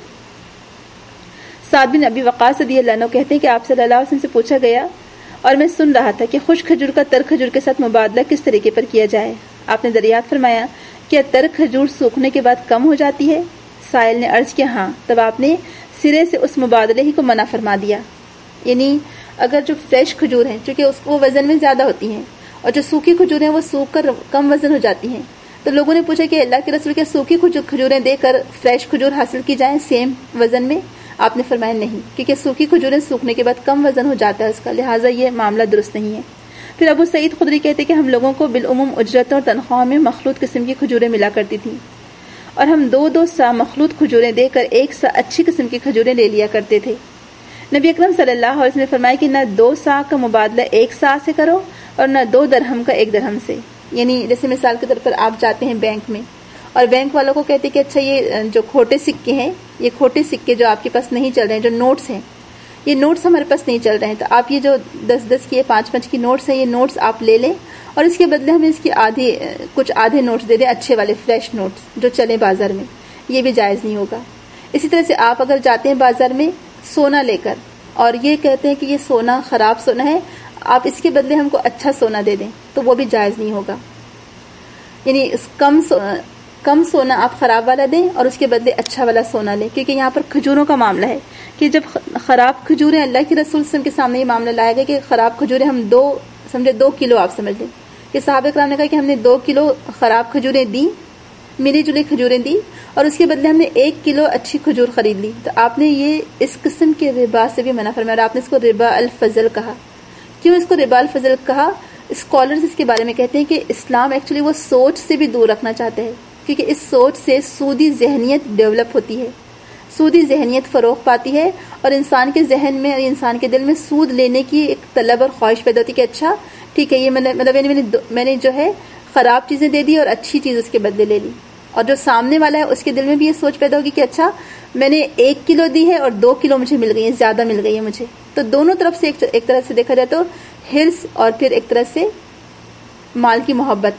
سعد بن ابی وقاص رضی اللہ عنہ کہتے ہیں کہ آپ صلی اللہ علیہ وسلم سے پوچھا گیا اور میں سن رہا تھا کہ خشک کھجور کا تر کھجور کے ساتھ مبادلہ کس طریقے پر کیا جائے. آپ نے دریافت فرمایا کیا تر کھجور سوکھنے کے بعد کم ہو جاتی ہے؟ سائل نے عرض کیا ہاں. تب آپ نے سرے سے اس مبادلے ہی کو منع فرما دیا. یعنی اگر جو فریش کھجور ہیں چونکہ اس کو وزن میں زیادہ ہوتی ہیں اور جو سوکھی کھجور ہیں وہ سوکھ کر کم وزن ہو جاتی ہیں، تو لوگوں نے پوچھا کہ اللہ کے رسول کیا سوکھی کھجوریں دے کر فریش کھجور حاصل کی جائیں سیم وزن میں؟ آپ نے فرمایا نہیں، کیونکہ سوکھی کھجوریں سوکھنے کے بعد کم وزن ہو جاتا ہے اس کا، لہٰذا یہ معاملہ درست نہیں ہے. پھر ابو سعید خدری کہتے کہ ہم لوگوں کو بالعموم اجرتوں اور تنخواہوں میں مخلوط قسم کی کھجوریں ملا کرتی تھیں اور ہم دو دو سا مخلوط کھجوریں دے کر ایک سا اچھی قسم کی کھجوریں لے لیا کرتے تھے. نبی اکرم صلی اللہ علیہ وسلم نے فرمایا کہ نہ دو سا کا مبادلہ ایک سا سے کرو اور نہ دو درہم کا ایک درہم سے. یعنی جیسے مثال کے طور پر آپ جاتے ہیں بینک میں اور بینک والوں کو کہتے کہ اچھا یہ جو کھوٹے سکے ہیں، یہ کھوٹے سکے جو آپ کے پاس نہیں چل رہے ہیں، جو نوٹس ہیں، یہ نوٹس ہمارے پاس نہیں چل رہے ہیں، تو آپ یہ جو دس دس کی پانچ پانچ کی نوٹس ہیں یہ نوٹس آپ لے لیں اور اس کے بدلے ہمیں اس کی آدھی کچھ آدھے نوٹس دے دیں، اچھے والے فریش نوٹس جو چلیں بازار میں. یہ بھی جائز نہیں ہوگا. اسی طرح سے آپ اگر جاتے ہیں بازار میں سونا لے کر اور یہ کہتے ہیں کہ یہ سونا خراب سونا ہے، آپ اس کے بدلے ہم کو اچھا سونا دے دیں، تو وہ بھی جائز نہیں ہوگا. یعنی اس کم سو کم سونا آپ خراب والا دیں اور اس کے بدلے اچھا والا سونا لیں، کیونکہ یہاں پر کھجوروں کا معاملہ ہے کہ جب خراب کھجوریں اللہ کے رسول صلی اللہ علیہ وسلم کے سامنے یہ معاملہ لایا گیا کہ خراب کھجوریں ہم دو سمجھے دو کلو آپ سمجھ لیں کہ صحابہ کرام نے کہا کہ ہم نے دو کلو خراب کھجوریں دی، ملی جلی کھجوریں دی اور اس کے بدلے ہم نے ایک کلو اچھی کھجور خرید لی، تو آپ نے یہ اس قسم کے ربا سے بھی منع فرمایا اور آپ نے اس کو ربا الفضل کہا. کیوں اس کو ربا الفضل کہا؟ اسکالرز اس کے بارے میں کہتے ہیں کہ اسلام ایکچولی وہ سوچ سے بھی دور رکھنا چاہتے ہیں، کیونکہ اس سوچ سے سودی ذہنیت ڈیولپ ہوتی ہے، سودی ذہنیت فروغ پاتی ہے اور انسان کے ذہن میں اور انسان کے دل میں سود لینے کی ایک طلب اور خواہش پیدا ہوتی ہے کہ اچھا ٹھیک ہے یہ مطلب یعنی میں نے جو ہے خراب چیزیں دے دی اور اچھی چیز اس کے بدلے لے لی، اور جو سامنے والا ہے اس کے دل میں بھی یہ سوچ پیدا ہوگی کہ اچھا میں نے ایک کلو دی ہے اور دو کلو مجھے مل گئی ہے، زیادہ مل گئی ہے مجھے. تو دونوں طرف سے ایک طرح سے دیکھا جائے تو ہرس اور پھر ایک طرح سے مال کی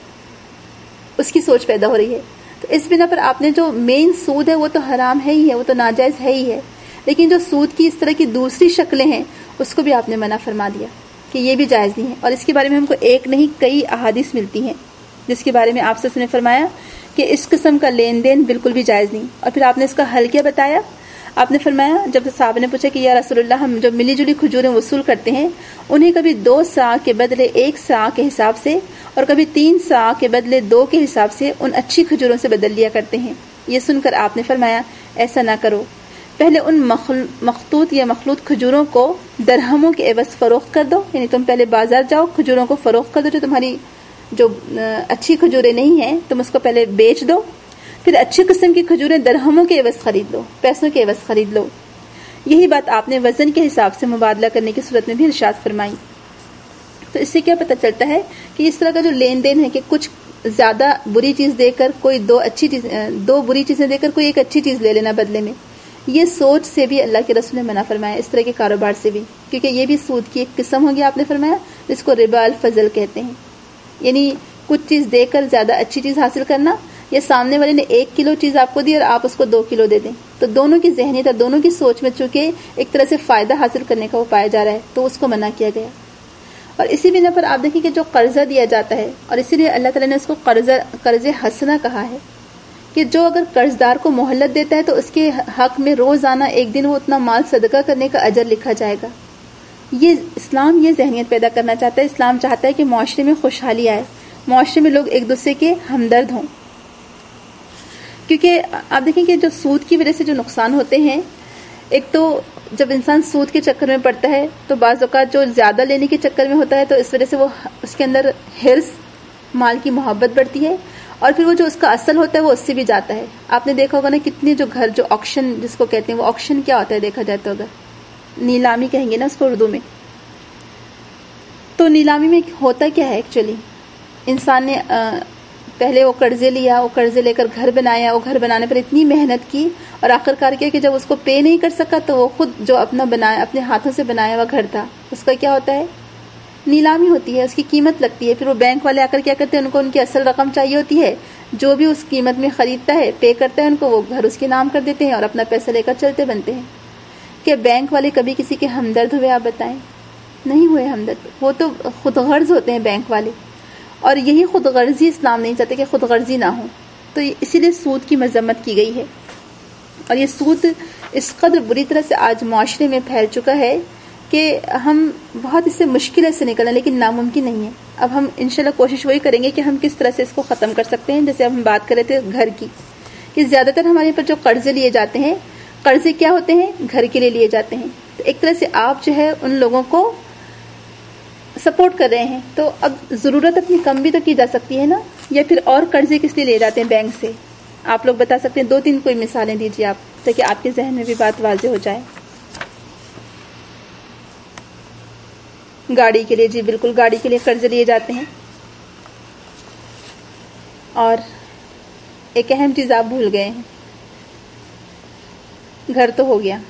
محبت اس کی سوچ پیدا ہو رہی ہے. تو اس بنا پر آپ نے جو مین سود ہے وہ تو حرام ہے ہی ہے، وہ تو ناجائز ہے ہی ہے، لیکن جو سود کی اس طرح کی دوسری شکلیں ہیں اس کو بھی آپ نے منع فرما دیا کہ یہ بھی جائز نہیں ہے. اور اس کے بارے میں ہم کو ایک نہیں کئی احادیث ملتی ہیں جس کے بارے میں آپ سے نے فرمایا کہ اس قسم کا لین دین بالکل بھی جائز نہیں. اور پھر آپ نے اس کا حل کیا بتایا؟ آپ نے فرمایا جب صحابہ نے پوچھا کہ یا رسول اللہ ہم جو ملی جلی کھجوریں وصول کرتے ہیں انہیں کبھی دو سا کے بدلے ایک سا کے حساب سے اور کبھی تین سا کے بدلے دو کے حساب سے ان اچھی کھجوروں سے بدل لیا کرتے ہیں. یہ سن کر آپ نے فرمایا ایسا نہ کرو، پہلے ان مخطوط یا مخلوط کھجوروں کو درہموں کے عوض فروخت کر دو. یعنی تم پہلے بازار جاؤ، کھجوروں کو فروخت کر دو، جو تمہاری جو اچھی کھجوریں نہیں ہیں تم اس کو پہلے بیچ دو، پھر اچھی قسم کی کھجوریں درہموں کے عوض خرید لو، پیسوں کے عوض خرید لو. یہی بات آپ نے وزن کے حساب سے مبادلہ کرنے کی صورت میں بھی ارشاد فرمائی. تو اس سے کیا پتہ چلتا ہے کہ اس طرح کا جو لین دین ہے کہ کچھ زیادہ بری چیز دے کر کوئی دو اچھی چیز دو بری چیزیں دے کر کوئی ایک اچھی چیز لے لینا بدلے میں، یہ سوچ سے بھی اللہ کے رسول نے منع فرمایا، اس طرح کے کاروبار سے بھی، کیونکہ یہ بھی سود کی ایک قسم ہوگی. آپ نے فرمایا جس کو ربا الفضل کہتے ہیں، یعنی کچھ چیز دے کر زیادہ اچھی چیز حاصل کرنا، یا سامنے والے نے ایک کلو چیز آپ کو دی اور آپ اس کو دو کلو دے دیں، تو دونوں کی ذہنیت اور دونوں کی سوچ میں چونکہ ایک طرح سے فائدہ حاصل کرنے کا وہ پایا جا رہا ہے تو اس کو منع کیا گیا. اور اسی بنا پر آپ دیکھیں کہ جو قرضہ دیا جاتا ہے، اور اسی لیے اللہ تعالیٰ نے اس کو قرضہ قرض حسنہ کہا ہے کہ جو اگر قرض دار کو مہلت دیتا ہے تو اس کے حق میں روزانہ ایک دن وہ اتنا مال صدقہ کرنے کا اجر لکھا جائے گا. یہ اسلام یہ ذہنیت پیدا کرنا چاہتا ہے. اسلام چاہتا ہے کہ معاشرے میں خوشحالی آئے، معاشرے میں لوگ ایک دوسرے کے ہمدرد ہوں. کیونکہ آپ دیکھیں کہ جو سود کی وجہ سے جو نقصان ہوتے ہیں، ایک تو جب انسان سود کے چکر میں پڑتا ہے تو بعض اوقات جو زیادہ لینے کے چکر میں ہوتا ہے تو اس وجہ سے وہ اس کے اندر ہرس، مال کی محبت بڑھتی ہے، اور پھر وہ جو اس کا اصل ہوتا ہے وہ اس سے بھی جاتا ہے. آپ نے دیکھا ہوگا نا کتنے جو گھر جو آکشن جس کو کہتے ہیں، وہ آکشن کیا ہوتا ہے دیکھا جائے تو اگر نیلامی کہیں گے نا اس کو اردو میں، تو نیلامی میں ہوتا کیا ہے ایکچولی، انسان نے پہلے وہ قرضے لیا، وہ قرضے لے کر گھر بنایا، وہ گھر بنانے پر اتنی محنت کی اور آخر کار کیا کہ جب اس کو پے نہیں کر سکا تو وہ خود جو اپنا بنایا اپنے ہاتھوں سے بنایا ہوا گھر تھا اس کا کیا ہوتا ہے، نیلامی ہوتی ہے، اس کی قیمت لگتی ہے. پھر وہ بینک والے آ کر کیا کرتے ہیں، ان کو ان کی اصل رقم چاہیے ہوتی ہے، جو بھی اس قیمت میں خریدتا ہے پے کرتا ہے ان کو، وہ گھر اس کے نام کر دیتے ہیں اور اپنا پیسہ لے کر چلتے بنتے ہیں. کہ بینک والے کبھی کسی کے ہمدرد ہوئے؟ آپ بتائیں، نہیں ہوئے ہمدرد. وہ تو خود غرض ہوتے ہیں بینک والے، اور یہی خود غرضی اسلام نہیں چاہتے کہ خود غرضی نہ ہو. تو اسی لیے سود کی مذمت کی گئی ہے. اور یہ سود اس قدر بری طرح سے آج معاشرے میں پھیل چکا ہے کہ ہم بہت اس سے مشکل سے نکلنا، لیکن ناممکن نہیں ہے. اب ہم انشاءاللہ کوشش وہی کریں گے کہ ہم کس طرح سے اس کو ختم کر سکتے ہیں. جیسے اب ہم بات کر رہے تھے گھر کی، کہ زیادہ تر ہمارے پر جو قرضے لیے جاتے ہیں، قرضے کیا ہوتے ہیں؟ گھر کے لیے لیے جاتے ہیں. تو ایک طرح سے آپ جو ہے ان لوگوں کو سپورٹ کر رہے ہیں. تو اب ضرورت اپنی کم بھی تو کی جا سکتی ہے نا. یا پھر اور قرضے کس لیے لے جاتے ہیں بینک سے؟ آپ لوگ بتا سکتے ہیں، دو تین کوئی مثالیں دیجیے آپ، تاکہ آپ کے ذہن میں بھی بات واضح ہو جائے. گاڑی کے لیے، جی بالکل، گاڑی کے لیے قرضے لیے جاتے ہیں. اور ایک اہم چیز آپ بھول گئے ہیں، گھر تو ہو گیا،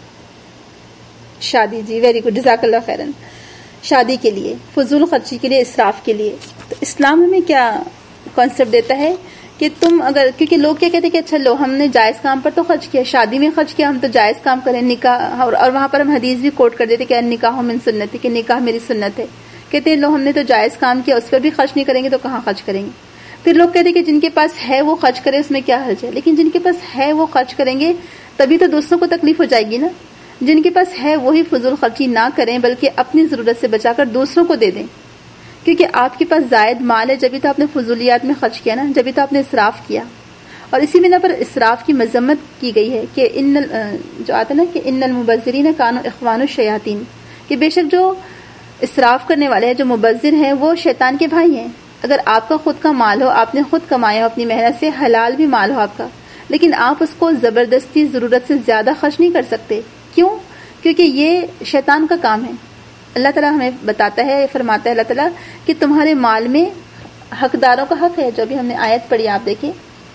شادی. جی ویری گڈ، جزاک اللہ خیرن. شادی کے لیے، فضول خرچی کے لیے، اسراف کے لیے. تو اسلام ہمیں کیا کانسیپٹ دیتا ہے کہ تم اگر، کیونکہ لوگ کیا کہتے ہیں کہ اچھا لو ہم نے جائز کام پر تو خرچ کیا، شادی میں خرچ کیا، ہم تو جائز کام کریں، نکاح، اور وہاں پر ہم حدیث بھی کوٹ کر دیتے کہ نکاح من سنت، کہ نکاح میری سنت ہے. کہتے ہیں لو ہم نے تو جائز کام کیا، اس پر بھی خرچ نہیں کریں گے تو کہاں خرچ کریں گے. پھر لوگ کہتے ہیں کہ جن کے پاس ہے وہ خرچ کرے، اس میں کیا حرج ہے. لیکن جن کے پاس ہے وہ خرچ کریں گے تبھی تو دوسروں کو تکلیف ہو جائے گی نا. جن کے پاس ہے وہی فضول خرچی نہ کریں، بلکہ اپنی ضرورت سے بچا کر دوسروں کو دے دیں. کیونکہ آپ کے پاس زائد مال ہے، جبھی تو آپ نے فضولیات میں خرچ کیا نا، جبھی تو آپ نے اسراف کیا. اور اسی بنا پر اسراف کی مذمت کی گئی ہے کہ ان جو آتا نا کہ ان المبذرین کانوا اخوان الشیاطین، کہ بے شک جو اسراف کرنے والے ہیں، جو مبذر ہیں، وہ شیطان کے بھائی ہیں. اگر آپ کا خود کا مال ہو، آپ نے خود کمایا ہو اپنی محنت سے، حلال بھی مال ہو آپ کا، لیکن آپ اس کو زبردستی ضرورت سے زیادہ خرچ نہیں کر سکتے. کیوں؟ کیونکہ یہ شیطان کا کام ہے. اللہ تعالیٰ ہمیں بتاتا ہے، فرماتا ہے اللہ تعالیٰ کہ تمہارے مال میں حقداروں کا حق ہے. جو بھی ہم نے آیت پڑھی آپ دیکھیں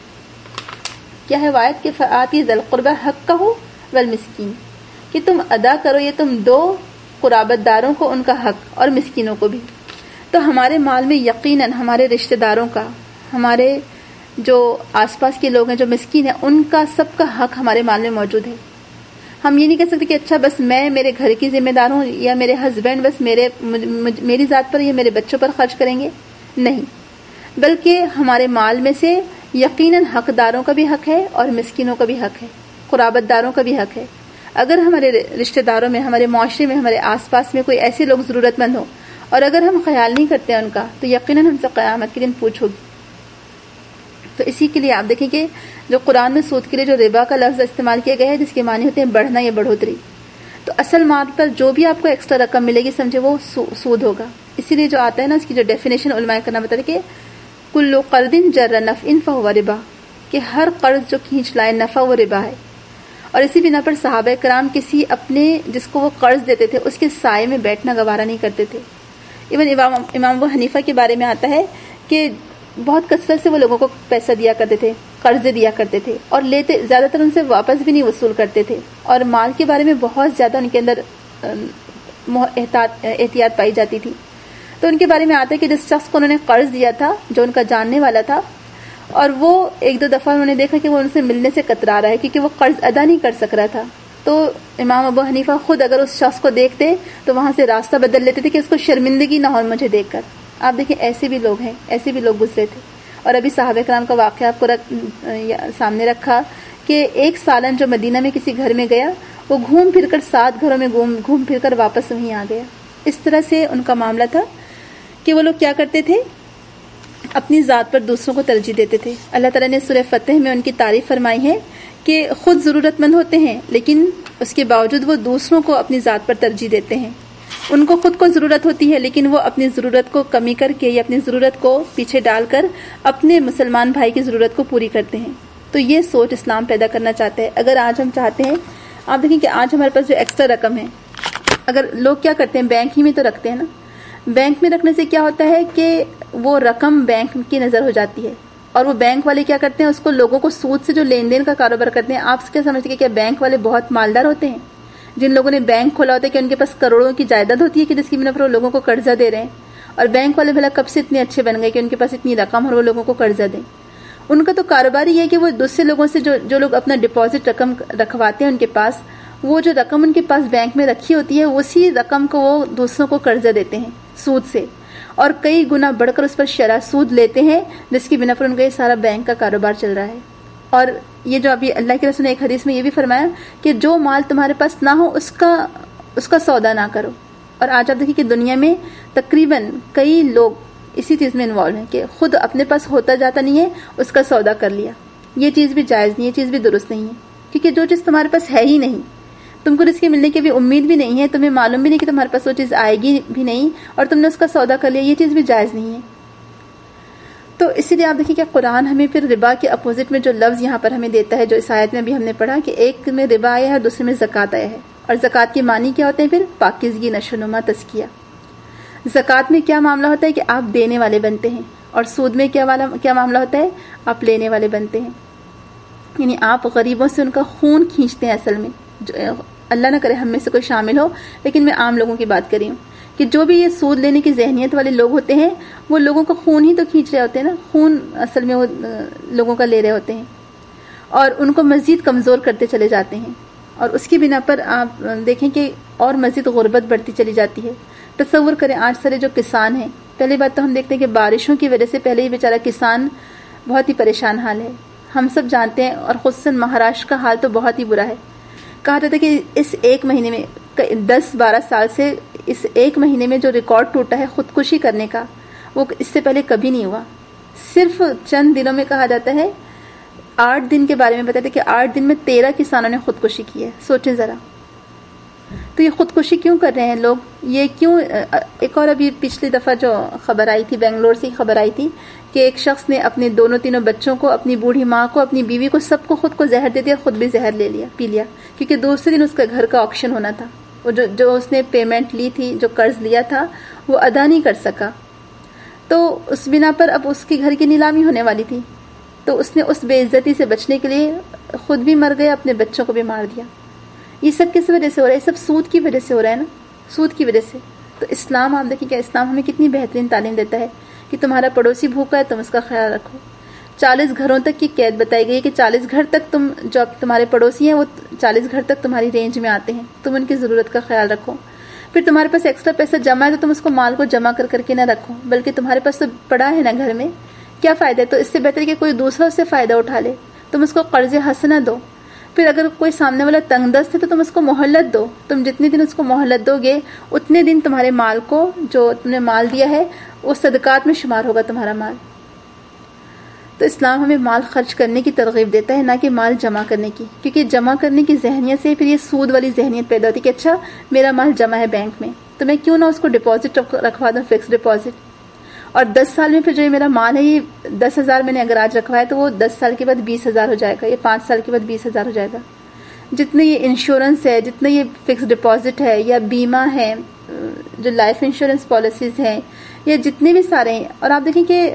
کیا ہے آیت، کہ فآتی ذی القربى حقہ والمسکین، کہ تم ادا کرو، یہ تم دو قرابت داروں کو ان کا حق اور مسکینوں کو بھی. تو ہمارے مال میں یقیناً ہمارے رشتہ داروں کا، ہمارے جو آس پاس کے لوگ ہیں جو مسکین ہیں، ان کا سب کا حق ہمارے مال میں موجود ہے. ہم یہ نہیں کہہ سکتے کہ اچھا بس میں میرے گھر کی ذمہ دار ہوں، یا میرے ہسبینڈ بس میرے میری ذات پر یا میرے بچوں پر خرچ کریں گے. نہیں، بلکہ ہمارے مال میں سے یقیناً حقداروں کا بھی حق ہے اور مسکینوں کا بھی حق ہے، قرابت داروں کا بھی حق ہے. اگر ہمارے رشتہ داروں میں، ہمارے معاشرے میں، ہمارے آس پاس میں کوئی ایسے لوگ ضرورت مند ہوں اور اگر ہم خیال نہیں کرتے ہیں ان کا، تو یقیناً ہم سے قیامت کے دن پوچھ ہوگی. تو اسی کے لیے آپ دیکھیں کہ جو قرآن میں سود کے لیے جو ربا کا لفظ استعمال کیا گیا ہے، جس کے معنی ہوتے ہیں بڑھنا یا بڑھوتری، تو اصل مال پر جو بھی آپ کو ایکسٹرا رقم ملے گی سمجھے وہ سود ہوگا. اسی لیے جو آتا ہے نا، اس کی جو ڈیفینیشن علماء کرنا بتا رہے کہ کل قرض جر نفع فہو ربا، کہ ہر قرض جو کھینچ لائے نفع وہ ربا ہے. اور اسی بنا پر صحابہ کرام کسی اپنے جس کو وہ قرض دیتے تھے اس کے سائے میں بیٹھنا گوارا نہیں کرتے تھے. ایون امام امام ابو حنیفہ کے بارے میں آتا ہے کہ بہت کثرت سے وہ لوگوں کو پیسہ دیا کرتے تھے، قرضے دیا کرتے تھے، اور لیتے زیادہ تر ان سے واپس بھی نہیں وصول کرتے تھے. اور مال کے بارے میں بہت زیادہ ان کے اندر احتیاط پائی جاتی تھی. تو ان کے بارے میں آتا ہے کہ جس شخص کو انہوں نے قرض دیا تھا، جو ان کا جاننے والا تھا، اور وہ ایک دو دفعہ انہوں نے دیکھا کہ وہ ان سے ملنے سے کترا رہا ہے کیونکہ وہ قرض ادا نہیں کر سک رہا تھا، تو امام ابو حنیفہ خود اگر اس شخص کو دیکھتے تو وہاں سے راستہ بدل لیتے تھے کہ اس کو شرمندگی نہ ہو مجھے دیکھ کر. آپ دیکھیں ایسے بھی لوگ ہیں، ایسے بھی لوگ گزرے تھے. اور ابھی صحابہ کرام کا واقعہ آپ کو رکھ سامنے رکھا کہ ایک سالن جو مدینہ میں کسی گھر میں گیا، وہ گھوم پھر کر سات گھروں میں گھوم گھوم پھر کر واپس وہیں آ گیا. اس طرح سے ان کا معاملہ تھا کہ وہ لوگ کیا کرتے تھے، اپنی ذات پر دوسروں کو ترجیح دیتے تھے. اللہ تعالیٰ نے سورہ فتح میں ان کی تعریف فرمائی ہے کہ خود ضرورت مند ہوتے ہیں لیکن اس کے باوجود وہ دوسروں کو اپنی ذات پر ترجیح دیتے ہیں. ان کو خود کو ضرورت ہوتی ہے لیکن وہ اپنی ضرورت کو کمی کر کے یا اپنی ضرورت کو پیچھے ڈال کر اپنے مسلمان بھائی کی ضرورت کو پوری کرتے ہیں. تو یہ سوچ اسلام پیدا کرنا چاہتا ہے. اگر آج ہم چاہتے ہیں، آپ دیکھیں کہ آج ہمارے پاس جو ایکسٹرا رقم ہے، اگر لوگ کیا کرتے ہیں بینک ہی میں تو رکھتے ہیں نا. بینک میں رکھنے سے کیا ہوتا ہے کہ وہ رقم بینک کی نظر ہو جاتی ہے، اور وہ بینک والے کیا کرتے ہیں, اس کو لوگوں کو سود سے جو لین دین کا کاروبار کرتے ہیں. آپ کیا سمجھتے ہیں کہ کیا بینک والے بہت مالدار ہوتے ہیں؟ جن لوگوں نے بینک کھولا ہوتا ہے کہ ان کے پاس کروڑوں کی جائیداد ہوتی ہے کہ جس کی بنا پر وہ لوگوں کو قرضہ دے رہے ہیں. اور بینک والے بھلا کب سے اتنے اچھے بن گئے کہ ان کے پاس اتنی رقم اور وہ لوگوں کو قرضہ دیں؟ ان کا تو کاروبار ہی ہے کہ وہ دوسرے لوگوں سے جو جو لوگ اپنا ڈپازٹ رقم رکھواتے ہیں ان کے پاس, وہ جو رقم ان کے پاس بینک میں رکھی ہوتی ہے اسی رقم کو وہ دوسروں کو قرضہ دیتے ہیں سود سے, اور کئی گنا بڑھ کر اس پر شرح سود لیتے ہیں جس کی بنا پر ان کا یہ سارا بینک کا کاروبار چل رہا ہے. اور یہ جو ابھی اللہ کے رسول نے ایک حدیث میں یہ بھی فرمایا کہ جو مال تمہارے پاس نہ ہو اس کا اس کا سودا نہ کرو. اور آج آپ دیکھیں کہ دنیا میں تقریباً کئی لوگ اسی چیز میں انوالو ہیں کہ خود اپنے پاس ہوتا جاتا نہیں ہے اس کا سودا کر لیا. یہ چیز بھی جائز نہیں, یہ چیز بھی درست نہیں ہے, کیونکہ جو چیز تمہارے پاس ہے ہی نہیں, تم کو اس کے ملنے کی بھی امید بھی نہیں ہے, تمہیں معلوم بھی نہیں کہ تمہارے پاس وہ چیز آئے گی بھی نہیں, اور تم نے اس کا سودا کر لیا, یہ چیز بھی جائز نہیں ہے. تو اسی لیے آپ دیکھیں کہ قرآن ہمیں پھر ربا کے اپوزٹ میں جو لفظ یہاں پر ہمیں دیتا ہے, جو اس آیت میں بھی ہم نے پڑھا کہ ایک میں ربا آیا ہے اور دوسرے میں زکوٰۃ آیا ہے. اور زکوٰۃ کے معنی کیا ہوتے ہیں؟ پھر پاکیزگی, نشوونما, تزکیہ. زکوٰۃ میں کیا معاملہ ہوتا ہے کہ آپ دینے والے بنتے ہیں, اور سود میں کیا والا کیا معاملہ ہوتا ہے؟ آپ لینے والے بنتے ہیں. یعنی آپ غریبوں سے ان کا خون کھینچتے ہیں. اصل میں جو اللہ نہ کرے ہم میں سے کوئی شامل ہو, لیکن میں عام لوگوں کی بات کر رہی ہوں کہ جو بھی یہ سود لینے کی ذہنیت والے لوگ ہوتے ہیں وہ لوگوں کا خون ہی تو کھینچ رہے ہوتے ہیں نا, خون اصل میں وہ لوگوں کا لے رہے ہوتے ہیں اور ان کو مزید کمزور کرتے چلے جاتے ہیں. اور اس کی بنا پر آپ دیکھیں کہ اور مزید غربت بڑھتی چلی جاتی ہے. تصور کریں آج سارے جو کسان ہیں, پہلی بات تو ہم دیکھتے ہیں کہ بارشوں کی وجہ سے پہلے ہی بیچارہ کسان بہت ہی پریشان حال ہے, ہم سب جانتے ہیں. اور خصوصاً مہاراشٹر کا حال تو بہت ہی برا ہے. کہا جاتا ہے کہ اس ایک مہینے میں دس بارہ سال سے اس ایک مہینے میں جو ریکارڈ ٹوٹا ہے خودکشی کرنے کا, وہ اس سے پہلے کبھی نہیں ہوا. صرف چند دنوں میں کہا جاتا ہے, آٹھ دن کے بارے میں بتاتے کہ آٹھ دن میں تیرہ کسانوں نے خودکشی کی ہے. سوچیں ذرا, تو یہ خودکشی کیوں کر رہے ہیں لوگ؟ یہ کیوں؟ ایک اور ابھی پچھلی دفعہ جو خبر آئی تھی, بنگلور سے خبر آئی تھی کہ ایک شخص نے اپنے دونوں تینوں بچوں کو, اپنی بوڑھی ماں کو, اپنی بیوی کو, سب کو خود کو زہر دے دیا, خود بھی زہر لے لیا پی لیا, کیونکہ دوسرے دن اس کا گھر کا آکشن ہونا تھا. وہ جو جو اس نے پیمنٹ لی تھی, جو قرض لیا تھا, وہ ادا نہیں کر سکا. تو اس بنا پر اب اس کی گھر کی نیلامی ہونے والی تھی, تو اس نے اس بے عزتی سے بچنے کے لیے خود بھی مر گیا, اپنے بچوں کو بھی مار دیا. یہ سب کس وجہ سے ہو رہا ہے؟ یہ سب سود کی وجہ سے ہو رہا ہے نا, سود کی وجہ سے. تو اسلام آپ دیکھیں کہ اسلام ہمیں کتنی بہترین تعلیم دیتا ہے کہ تمہارا پڑوسی بھوکا ہے تم اس کا خیال رکھو. چالیس گھروں تک کی قید بتائی گئی ہے کہ چالیس گھر تک تم, جو تمہارے پڑوسی ہیں وہ چالیس گھر تک تمہاری رینج میں آتے ہیں, تم ان کی ضرورت کا خیال رکھو. پھر تمہارے پاس ایکسٹرا پیسہ جمع ہے تو تم اس کو مال کو جمع کر کر کے نہ رکھو, بلکہ تمہارے پاس تو پڑا ہے نا گھر میں, کیا فائدہ ہے؟ تو اس سے بہتر ہے کہ کوئی دوسرا اس سے فائدہ اٹھا لے, تم اس کو قرض حسنہ دو. پھر اگر کوئی سامنے والا تنگ دست ہے تو تم اس کو مہلت دو. تم جتنے دن اس کو مہلت دو گے اتنے دن تمہارے مال کو, جو تم نے مال دیا ہے, وہ صدقات میں شمار ہوگا تمہارا مال. تو اسلام ہمیں مال خرچ کرنے کی ترغیب دیتا ہے, نہ کہ مال جمع کرنے کی, کیونکہ جمع کرنے کی ذہنیت سے پھر یہ سود والی ذہنیت پیدا ہوتی ہے کہ اچھا میرا مال جمع ہے بینک میں, تو میں کیوں نہ اس کو ڈپازٹ رکھوا دوں, فکس ڈپازٹ. اور دس سال میں پھر جو میرا مال ہے, یہ دس ہزار میں نے اگر آج رکھوایا تو وہ دس سال کے بعد بیس ہزار ہو جائے گا, یا پانچ سال کے بعد بیس ہزار ہو جائے گا. جتنے یہ انشورنس ہے, جتنا یہ فکس ڈپازٹ ہے, یا بیمہ ہے, جو لائف انشورنس پالیسیز ہیں, یا جتنے بھی سارے ہیں. اور آپ دیکھیں کہ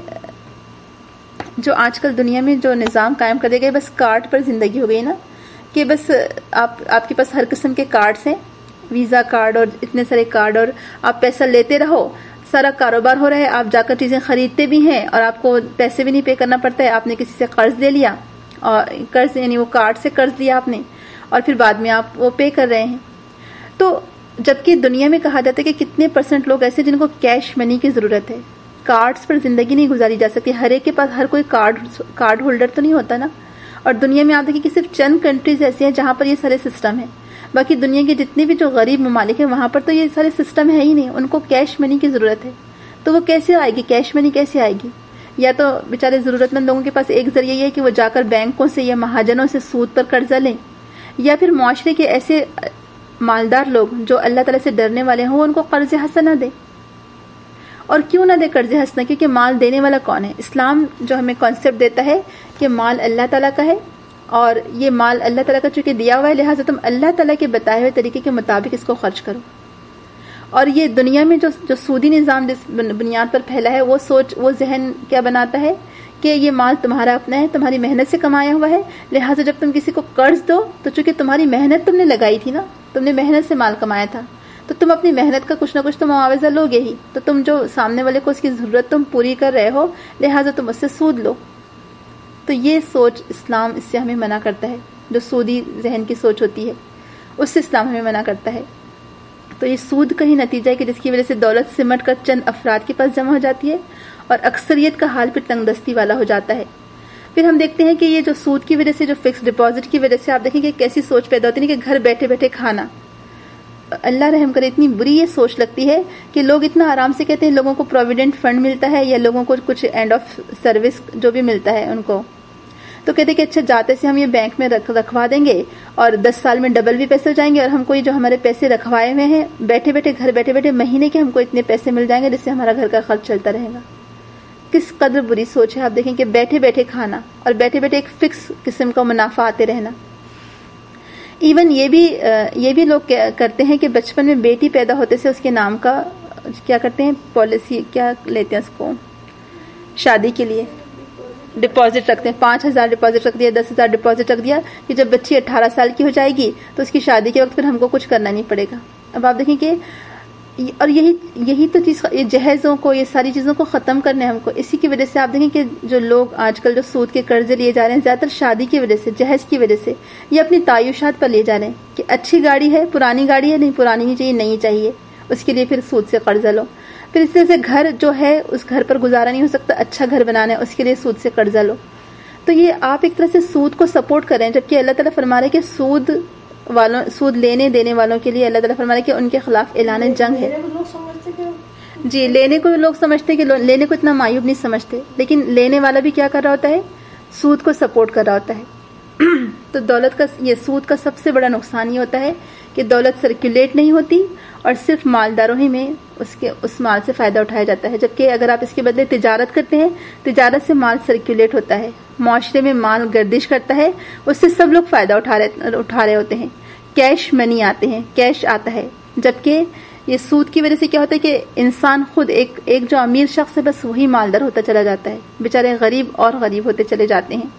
جو آج کل دنیا میں جو نظام قائم کر دیا گیا, بس کارڈ پر زندگی ہو گئی نا, کہ بس آپ آپ کے پاس ہر قسم کے کارڈز ہیں, ویزا کارڈ اور اتنے سارے کارڈ, اور آپ پیسہ لیتے رہو, سارا کاروبار ہو رہا ہے, آپ جا کر چیزیں خریدتے بھی ہیں اور آپ کو پیسے بھی نہیں پے کرنا پڑتا ہے. آپ نے کسی سے قرض لے لیا, اور قرض یعنی وہ کارڈ سے قرض لیا آپ نے, اور پھر بعد میں آپ وہ پے کر رہے ہیں. تو جبکہ دنیا میں کہا جاتا ہے کہ کتنے پرسنٹ لوگ ایسے جن کو کیش منی کی ضرورت ہے, کارڈز پر زندگی نہیں گزاری جا سکتی. ہر ایک کے پاس ہر کوئی کارڈ کارڈ ہولڈر تو نہیں ہوتا نا. اور دنیا میں آپ دیکھیں کہ صرف چند کنٹریز ایسی ہیں جہاں پر یہ سارے سسٹم ہیں. باقی دنیا کے جتنے بھی جو غریب ممالک ہیں وہاں پر تو یہ سارے سسٹم ہے ہی نہیں, ان کو کیش منی کی ضرورت ہے. تو وہ کیسے آئے گی, کیش منی کیسے آئے گی؟ یا تو بیچارے ضرورت مند لوگوں کے پاس ایک ذریعہ یہ ہے کہ وہ جا کر بینکوں سے یا مہاجنوں سے سود پر قرضہ لیں, یا پھر معاشرے کے ایسے مالدار لوگ جو اللہ تعالیٰ سے ڈرنے والے ہوں ان کو قرض حسنہ دیں. اور کیوں نہ دے قرض حسنہ؟ کیونکہ مال دینے والا کون ہے؟ اسلام جو ہمیں کانسیپٹ دیتا ہے کہ مال اللہ تعالیٰ کا ہے, اور یہ مال اللہ تعالیٰ کا چونکہ دیا ہوا ہے, لہٰذا تم اللہ تعالیٰ کے بتائے ہوئے طریقے کے مطابق اس کو خرچ کرو. اور یہ دنیا میں جو جو سودی نظام جس بنیاد پر پھیلا ہے, وہ سوچ وہ ذہن کیا بناتا ہے کہ یہ مال تمہارا اپنا ہے, تمہاری محنت سے کمایا ہوا ہے, لہٰذا جب تم کسی کو قرض دو تو چونکہ تمہاری محنت تم نے لگائی تھی نا, تم نے محنت سے مال کمایا تھا, تو تم اپنی محنت کا کچھ نہ کچھ تو معاوضہ لو گے ہی, تو تم جو سامنے والے کو اس کی ضرورت تم پوری کر رہے ہو, لہٰذا تم اس سے سود لو. تو یہ سوچ اسلام اس سے ہمیں منع کرتا ہے, جو سودی ذہن کی سوچ ہوتی ہے اس سے اسلام ہمیں منع کرتا ہے. تو یہ سود کا ہی نتیجہ ہے کہ جس کی وجہ سے دولت سمٹ کر چند افراد کے پاس جمع ہو جاتی ہے اور اکثریت کا حال پھر تنگ دستی والا ہو جاتا ہے. پھر ہم دیکھتے ہیں کہ یہ جو سود کی وجہ سے, جو فکس ڈپازٹ کی وجہ سے آپ دیکھیں کہ کیسی سوچ پیدا ہوتی ہے کہ گھر بیٹھے بیٹھے کھانا, اللہ رحم کرے اتنی بری یہ سوچ لگتی ہے کہ لوگ اتنا آرام سے کہتے ہیں لوگوں کو پروویڈنٹ فنڈ ملتا ہے یا لوگوں کو کچھ اینڈ آف سروس جو بھی ملتا ہے ان کو, تو کہتے ہیں کہ اچھا جاتے سے ہم یہ بینک میں رکھ رکھوا دیں گے اور دس سال میں ڈبل بھی پیسے ہو جائیں گے, اور ہم کو یہ جو ہمارے پیسے رکھوائے ہوئے ہیں بیٹھے بیٹھے گھر بیٹھے بیٹھے مہینے کے ہم کو اتنے پیسے مل جائیں گے جس سے ہمارا گھر کا خرچ چلتا رہے گا. کس قدر بری سوچ ہے. آپ دیکھیں کہ بیٹھے بیٹھے کھانا اور بیٹھے بیٹھے ایک فکس قسم کا منافع آتے رہنا. ایون یہ بھی یہ بھی لوگ کرتے ہیں کہ بچپن میں بیٹی پیدا ہوتے سے اس کے نام کا کیا کرتے ہیں, پالیسی کیا لیتے ہیں اس کو, شادی کے لیے ڈپازٹ رکھتے ہیں, پانچ ہزار ڈپازٹ رکھ دیا, دس ہزار ڈپازٹ رکھ دیا کہ جب بچی اٹھارہ سال کی ہو جائے گی تو اس کی شادی کے وقت پھر ہم کو کچھ کرنا نہیں پڑے گا. اب آپ دیکھیں کہ اور یہی یہی تو چیز, یہ جہیزوں کو, یہ ساری چیزوں کو ختم کرنا ہے ہم کو. اسی کی وجہ سے آپ دیکھیں کہ جو لوگ آج کل جو سود کے قرضے لیے جا رہے ہیں زیادہ تر شادی کی وجہ سے, جہیز کی وجہ سے, یہ اپنی تعیشات پر لے جا رہے ہیں کہ اچھی گاڑی ہے, پرانی گاڑی ہے, نہیں پرانی نہیں چاہیے, نہیں چاہیے, اس کے لیے پھر سود سے قرضہ لو. پھر اس طرح سے گھر جو ہے اس گھر پر گزارا نہیں ہو سکتا, اچھا گھر بنانا ہے, اس کے لیے سود سے قرضہ لو. تو یہ آپ ایک طرح سے سود کو سپورٹ کر رہے ہیں, جبکہ اللہ تعالیٰ فرما رہے ہیں کہ سود والوں, سود لینے دینے والوں کے لیے اللہ تعالیٰ فرما رہے ہیں کہ ان کے خلاف اعلان جنگ ہے. جی, لینے کو لوگ سمجھتے کہ لینے کو اتنا معیوب نہیں سمجھتے, لیکن لینے والا بھی کیا کر رہا ہوتا ہے, سود کو سپورٹ کر رہا ہوتا ہے. تو دولت کا, یہ سود کا سب سے بڑا نقصان یہ ہوتا ہے کہ دولت سرکولیٹ نہیں ہوتی اور صرف مالداروں ہی میں اس کے اس مال سے فائدہ اٹھایا جاتا ہے. جبکہ اگر آپ اس کے بدلے تجارت کرتے ہیں, تجارت سے مال سرکولیٹ ہوتا ہے, معاشرے میں مال گردش کرتا ہے, اس سے سب لوگ فائدہ اٹھا رہے اٹھا رہے ہوتے ہیں, کیش منی آتے ہیں, کیش آتا ہے. جبکہ یہ سود کی وجہ سے کیا ہوتا ہے کہ انسان خود ایک ایک جو امیر شخص ہے بس وہی مالدار ہوتا چلا جاتا ہے, بیچارے غریب اور غریب ہوتے چلے جاتے ہیں.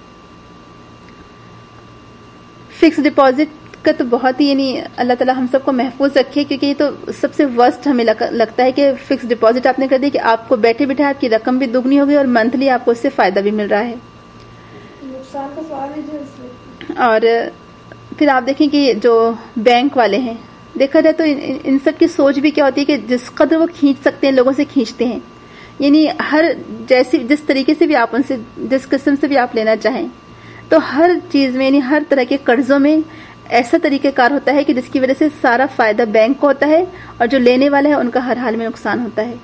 فکس ڈپازٹ کا تو بہت ہی, یعنی اللہ تعالیٰ ہم سب کو محفوظ رکھے, کیونکہ یہ تو سب سے ورسٹ ہمیں لگتا ہے کہ فکس ڈپازٹ آپ نے کر دیا کہ آپ کو بیٹھے بیٹھے آپ کی رقم بھی دگنی ہو گئی اور منتھلی آپ کو اس سے فائدہ بھی مل رہا ہے. نقصان کا سوال ہے. اور پھر آپ دیکھیں کہ جو بینک والے ہیں, دیکھا جائے تو ان سب کی سوچ بھی کیا ہوتی ہے کہ جس قدر وہ کھینچ سکتے ہیں لوگوں سے کھینچتے ہیں. یعنی ہر جیسی جس طریقے سے بھی آپ ان سے, جس قسم سے بھی آپ لینا چاہیں, تو ہر چیز میں, یعنی ہر طرح کے قرضوں میں ایسا طریقہ کار ہوتا ہے کہ جس کی وجہ سے سارا فائدہ بینک کو ہوتا ہے اور جو لینے والا ہے ان کا ہر حال میں نقصان ہوتا ہے.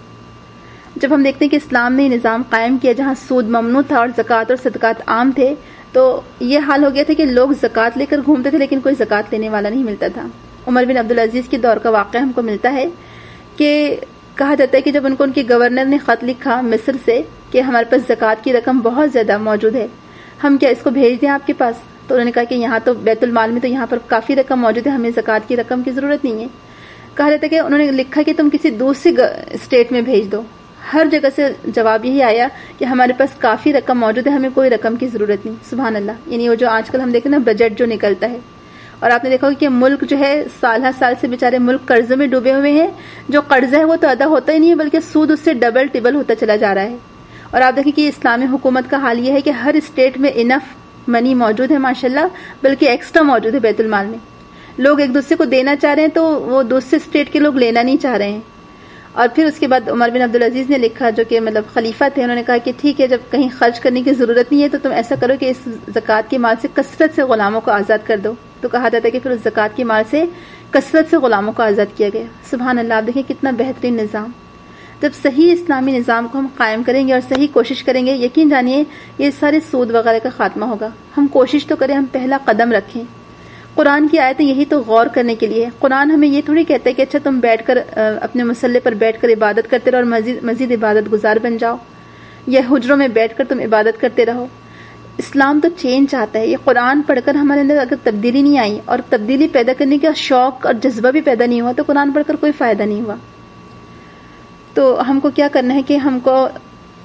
جب ہم دیکھتے ہیں کہ اسلام نے نظام قائم کیا جہاں سود ممنوع تھا اور زکوٰۃ اور صدقات عام تھے, تو یہ حال ہو گیا تھا کہ لوگ زکوٰۃ لے کر گھومتے تھے لیکن کوئی زکوٰۃ لینے والا نہیں ملتا تھا. عمر بن عبدالعزیز کے دور کا واقعہ ہم کو ملتا ہے کہ کہا جاتا ہے کہ جب ان کو ان کی گورنر نے خط لکھا مصر سے کہ ہمارے پاس زکوٰۃ کی رقم بہت زیادہ موجود ہے, ہم کیا اس کو بھیج دیں آپ کے پاس؟ تو انہوں نے کہا کہ یہاں تو بیت المال میں تو یہاں پر کافی رقم موجود ہے, ہمیں زکوٰۃ کی رقم کی ضرورت نہیں ہے. کہا جاتا ہے کہ انہوں نے لکھا کہ تم کسی دوسری اسٹیٹ میں بھیج دو. ہر جگہ سے جواب یہی آیا کہ ہمارے پاس کافی رقم موجود ہے, ہمیں کوئی رقم کی ضرورت نہیں. سبحان اللہ. یعنی وہ جو آج کل ہم دیکھیں نا بجٹ جو نکلتا ہے, اور آپ نے دیکھا کہ ملک جو ہے سال ہر سال سے بیچارے ملک قرضوں میں ڈوبے ہوئے ہیں, جو قرضہ ہے وہ تو ادا ہوتا ہی نہیں ہے بلکہ سود اس سے ڈبل ٹبل ہوتا چلا جا رہا ہے. اور آپ دیکھیں کہ اسلامی حکومت کا حال یہ ہے کہ ہر اسٹیٹ میں انف منی موجود ہے ماشاءاللہ, بلکہ ایکسٹرا موجود ہے بیت المال میں. لوگ ایک دوسرے کو دینا چاہ رہے ہیں تو وہ دوسرے اسٹیٹ کے لوگ لینا نہیں چاہ رہے ہیں. اور پھر اس کے بعد عمر بن عبدالعزیز نے لکھا, جو کہ مطلب خلیفہ تھے, انہوں نے کہا کہ ٹھیک ہے, جب کہیں خرچ کرنے کی ضرورت نہیں ہے تو تم ایسا کرو کہ اس زکوٰۃ کے مال سے کثرت سے غلاموں کو آزاد کر دو. تو کہا جاتا ہے کہ پھر اس زکوٰۃ کے مال سے کثرت سے غلاموں کو آزاد کیا گیا. سبحان اللہ. آپ دیکھیں کتنا بہترین نظام. جب صحیح اسلامی نظام کو ہم قائم کریں گے اور صحیح کوشش کریں گے, یقین جانیے یہ سارے سود وغیرہ کا خاتمہ ہوگا. ہم کوشش تو کریں, ہم پہلا قدم رکھیں. قرآن کی آیتیں یہی تو غور کرنے کے لیے. قرآن ہمیں یہ تھوڑی کہتا ہے کہ اچھا تم بیٹھ کر اپنے مسلح پر بیٹھ کر عبادت کرتے رہو اور مزید مزید عبادت گزار بن جاؤ, یا حجروں میں بیٹھ کر تم عبادت کرتے رہو. اسلام تو چینج چاہتا ہے. یہ قرآن پڑھ کر ہمارے اندر اگر تبدیلی نہیں آئی اور تبدیلی پیدا کرنے کا شوق اور جذبہ بھی پیدا نہیں ہوا تو قرآن پڑھ کر کوئی فائدہ نہیں ہوا. تو ہم کو کیا کرنا ہے کہ ہم کو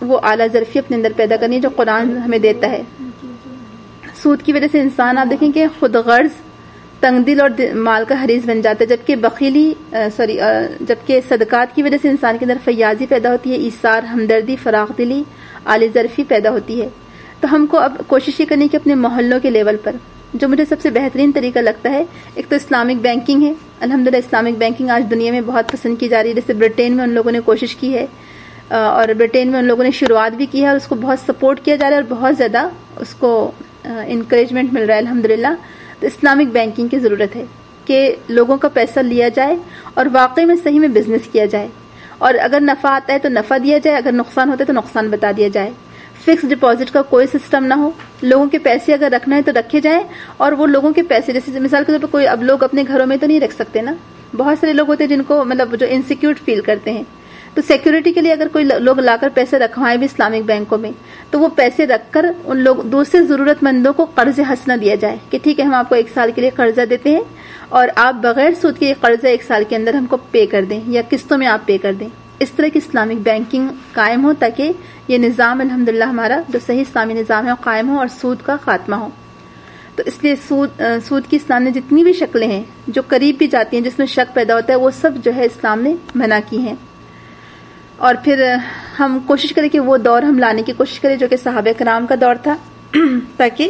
وہ اعلیٰ ظرفی اپنے اندر پیدا کرنی ہے جو قرآن ہمیں دیتا ہے. سود کی وجہ سے انسان آپ دیکھیں کہ خود غرض، تنگ دل اور مال کا حریص بن جاتا ہے، جبکہ بخیلی سوری جبکہ صدقات کی وجہ سے انسان کے اندر فیاضی پیدا ہوتی ہے، ایثار، ہمدردی، فراخ دلی، اعلی ظرفی پیدا ہوتی ہے. تو ہم کو اب کوشش یہ کرنی کہ اپنے محلوں کے لیول پر جو مجھے سب سے بہترین طریقہ لگتا ہے، ایک تو اسلامک بینکنگ ہے. الحمدللہ اسلامک بینکنگ آج دنیا میں بہت پسند کی جا رہی ہے. جیسے برطین میں ان لوگوں نے کوشش کی ہے اور برطین میں ان لوگوں نے شروعات بھی کی ہے اور اس کو بہت سپورٹ کیا جا رہا ہے اور بہت زیادہ اس کو انکریجمنٹ مل رہا ہے الحمدللہ. تو اسلامک بینکنگ کی ضرورت ہے کہ لوگوں کا پیسہ لیا جائے اور واقعی میں صحیح میں بزنس کیا جائے، اور اگر نفع آتا ہے تو نفع دیا جائے، اگر نقصان ہوتا ہے تو نقصان بتا دیا جائے. فکس ڈپازٹ کا کوئی سسٹم نہ ہو، لوگوں کے پیسے اگر رکھنا ہے تو رکھے جائیں، اور وہ لوگوں کے پیسے جیسے مثال کے طور پر کوئی اب لوگ اپنے گھروں میں تو نہیں رکھ سکتے نا، بہت سارے لوگ ہوتے ہیں جن کو مطلب جو انسیکیور فیل کرتے ہیں، تو سیکیورٹی کے لیے اگر کوئی لوگ لا کر پیسے رکھوائیں بھی اسلامک بینکوں میں، تو وہ پیسے رکھ کر ان لوگ دوسرے ضرورت مندوں کو قرض حسنہ دیا جائے کہ ٹھیک ہے ہم آپ کو ایک سال کے لیے قرضہ دیتے ہیں اور آپ بغیر سود کے یہ قرضہ ایک سال کے اندر ہم کو پے کر دیں یا قسطوں میں آپ پے کر دیں. اس طرح کی اسلامک بینکنگ قائم ہو تاکہ یہ نظام الحمدللہ ہمارا جو صحیح اسلامی نظام ہے قائم ہو اور سود کا خاتمہ ہو. تو اس لیے سود سود کی اسلام نے جتنی بھی شکلیں ہیں جو قریب بھی جاتی ہیں جس میں شک پیدا ہوتا ہے وہ سب جو ہے اسلام نے منع کی ہیں. اور پھر ہم کوشش کریں کہ وہ دور ہم لانے کی کوشش کریں جو کہ صحابہ کرام کا دور تھا، تاکہ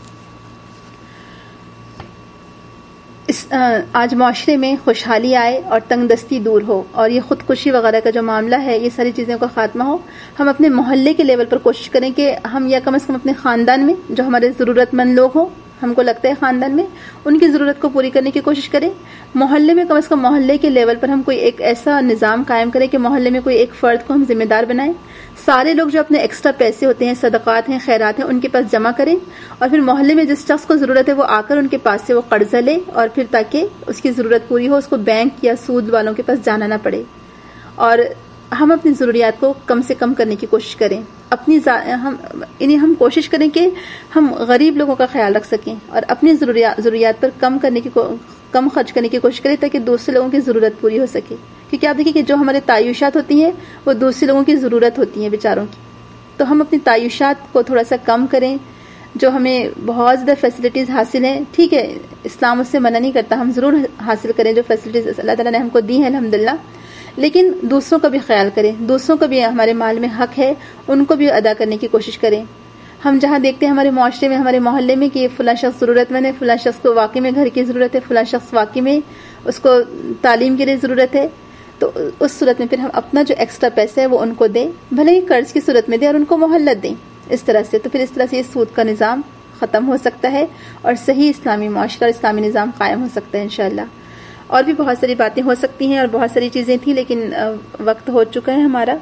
اس آج معاشرے میں خوشحالی آئے اور تنگ دستی دور ہو اور یہ خودکشی وغیرہ کا جو معاملہ ہے یہ ساری چیزوں کا خاتمہ ہو. ہم اپنے محلے کے لیول پر کوشش کریں کہ ہم یا کم از کم اپنے خاندان میں جو ہمارے ضرورت مند لوگ ہوں، ہم کو لگتا ہے خاندان میں ان کی ضرورت کو پوری کرنے کی کوشش کریں. محلے میں کم از کم محلے کے لیول پر ہم کوئی ایک ایسا نظام قائم کریں کہ محلے میں کوئی ایک فرد کو ہم ذمہ دار بنائیں. سارے لوگ جو اپنے ایکسٹرا پیسے ہوتے ہیں، صدقات ہیں، خیرات ہیں، ان کے پاس جمع کریں اور پھر محلے میں جس شخص کو ضرورت ہے وہ آ کر ان کے پاس سے وہ قرضہ لے اور پھر تاکہ اس کی ضرورت پوری ہو، اس کو بینک یا سود والوں کے پاس جانا نہ پڑے. اور ہم اپنی ضروریات کو کم سے کم کرنے کی کوشش کریں. اپنی ہم انہیں ہم کوشش کریں کہ ہم غریب لوگوں کا خیال رکھ سکیں اور اپنی ضروریات پر کم کرنے کی کم خرچ کرنے کی کوشش کریں تاکہ دوسرے لوگوں کی ضرورت پوری ہو سکے. کیونکہ آپ دیکھیں کہ جو ہمارے تعیشات ہوتی ہیں وہ دوسرے لوگوں کی ضرورت ہوتی ہیں بیچاروں کی. تو ہم اپنی تعیشات کو تھوڑا سا کم کریں. جو ہمیں بہت زیادہ فیسلٹیز حاصل ہیں، ٹھیک ہے اسلام اس سے منع نہیں کرتا، ہم ضرور حاصل کریں جو فیسلٹیز اللہ تعالیٰ نے ہم کو دی ہیں الحمدللہ، لیکن دوسروں کا بھی خیال کریں. دوسروں کا بھی ہمارے مال میں حق ہے، ان کو بھی ادا کرنے کی کوشش کریں. ہم جہاں دیکھتے ہیں ہمارے معاشرے میں، ہمارے محلے میں کہ فلاں شخص ضرورت مند ہے، فلاں شخص کو واقعی میں گھر کی ضرورت ہے، فلاں شخص واقعی میں اس کو تعلیم کے لیے ضرورت ہے، تو اس صورت میں پھر ہم اپنا جو ایکسٹرا پیسہ ہے وہ ان کو دیں، بھلے ہی قرض کی صورت میں دیں اور ان کو مہلت دیں. اس طرح سے تو پھر اس طرح سے یہ سود کا نظام ختم ہو سکتا ہے اور صحیح اسلامی معاشرہ اور اسلامی نظام قائم ہو سکتا ہے انشاءاللہ. اور بھی بہت ساری باتیں ہو سکتی ہیں اور بہت ساری چیزیں تھیں، لیکن وقت ہو چکا ہے ہمارا،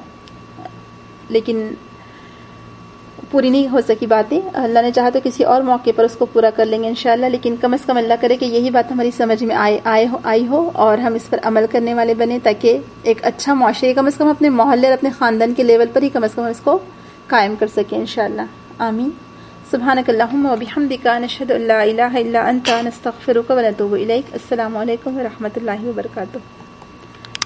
لیکن پوری نہیں ہو سکی باتیں. اللہ نے چاہا تو کسی اور موقع پر اس کو پورا کر لیں گے انشاءاللہ، لیکن کم از کم اللہ کرے کہ یہی بات ہماری سمجھ میں آئے آئے ہو آئی ہو اور ہم اس پر عمل کرنے والے بنے، تاکہ ایک اچھا معاشرے کم از کم اپنے محلے اور اپنے خاندان کے لیول پر ہی کم از کم اس کو قائم کر سکیں انشاءاللہ. آمین. سبحانک اللہم و بحمدک، نشہد ان لا الہ الا انت، نستغفرک و نتوب الیک. السلام علیکم و رحمۃ اللہ وبرکاتہ.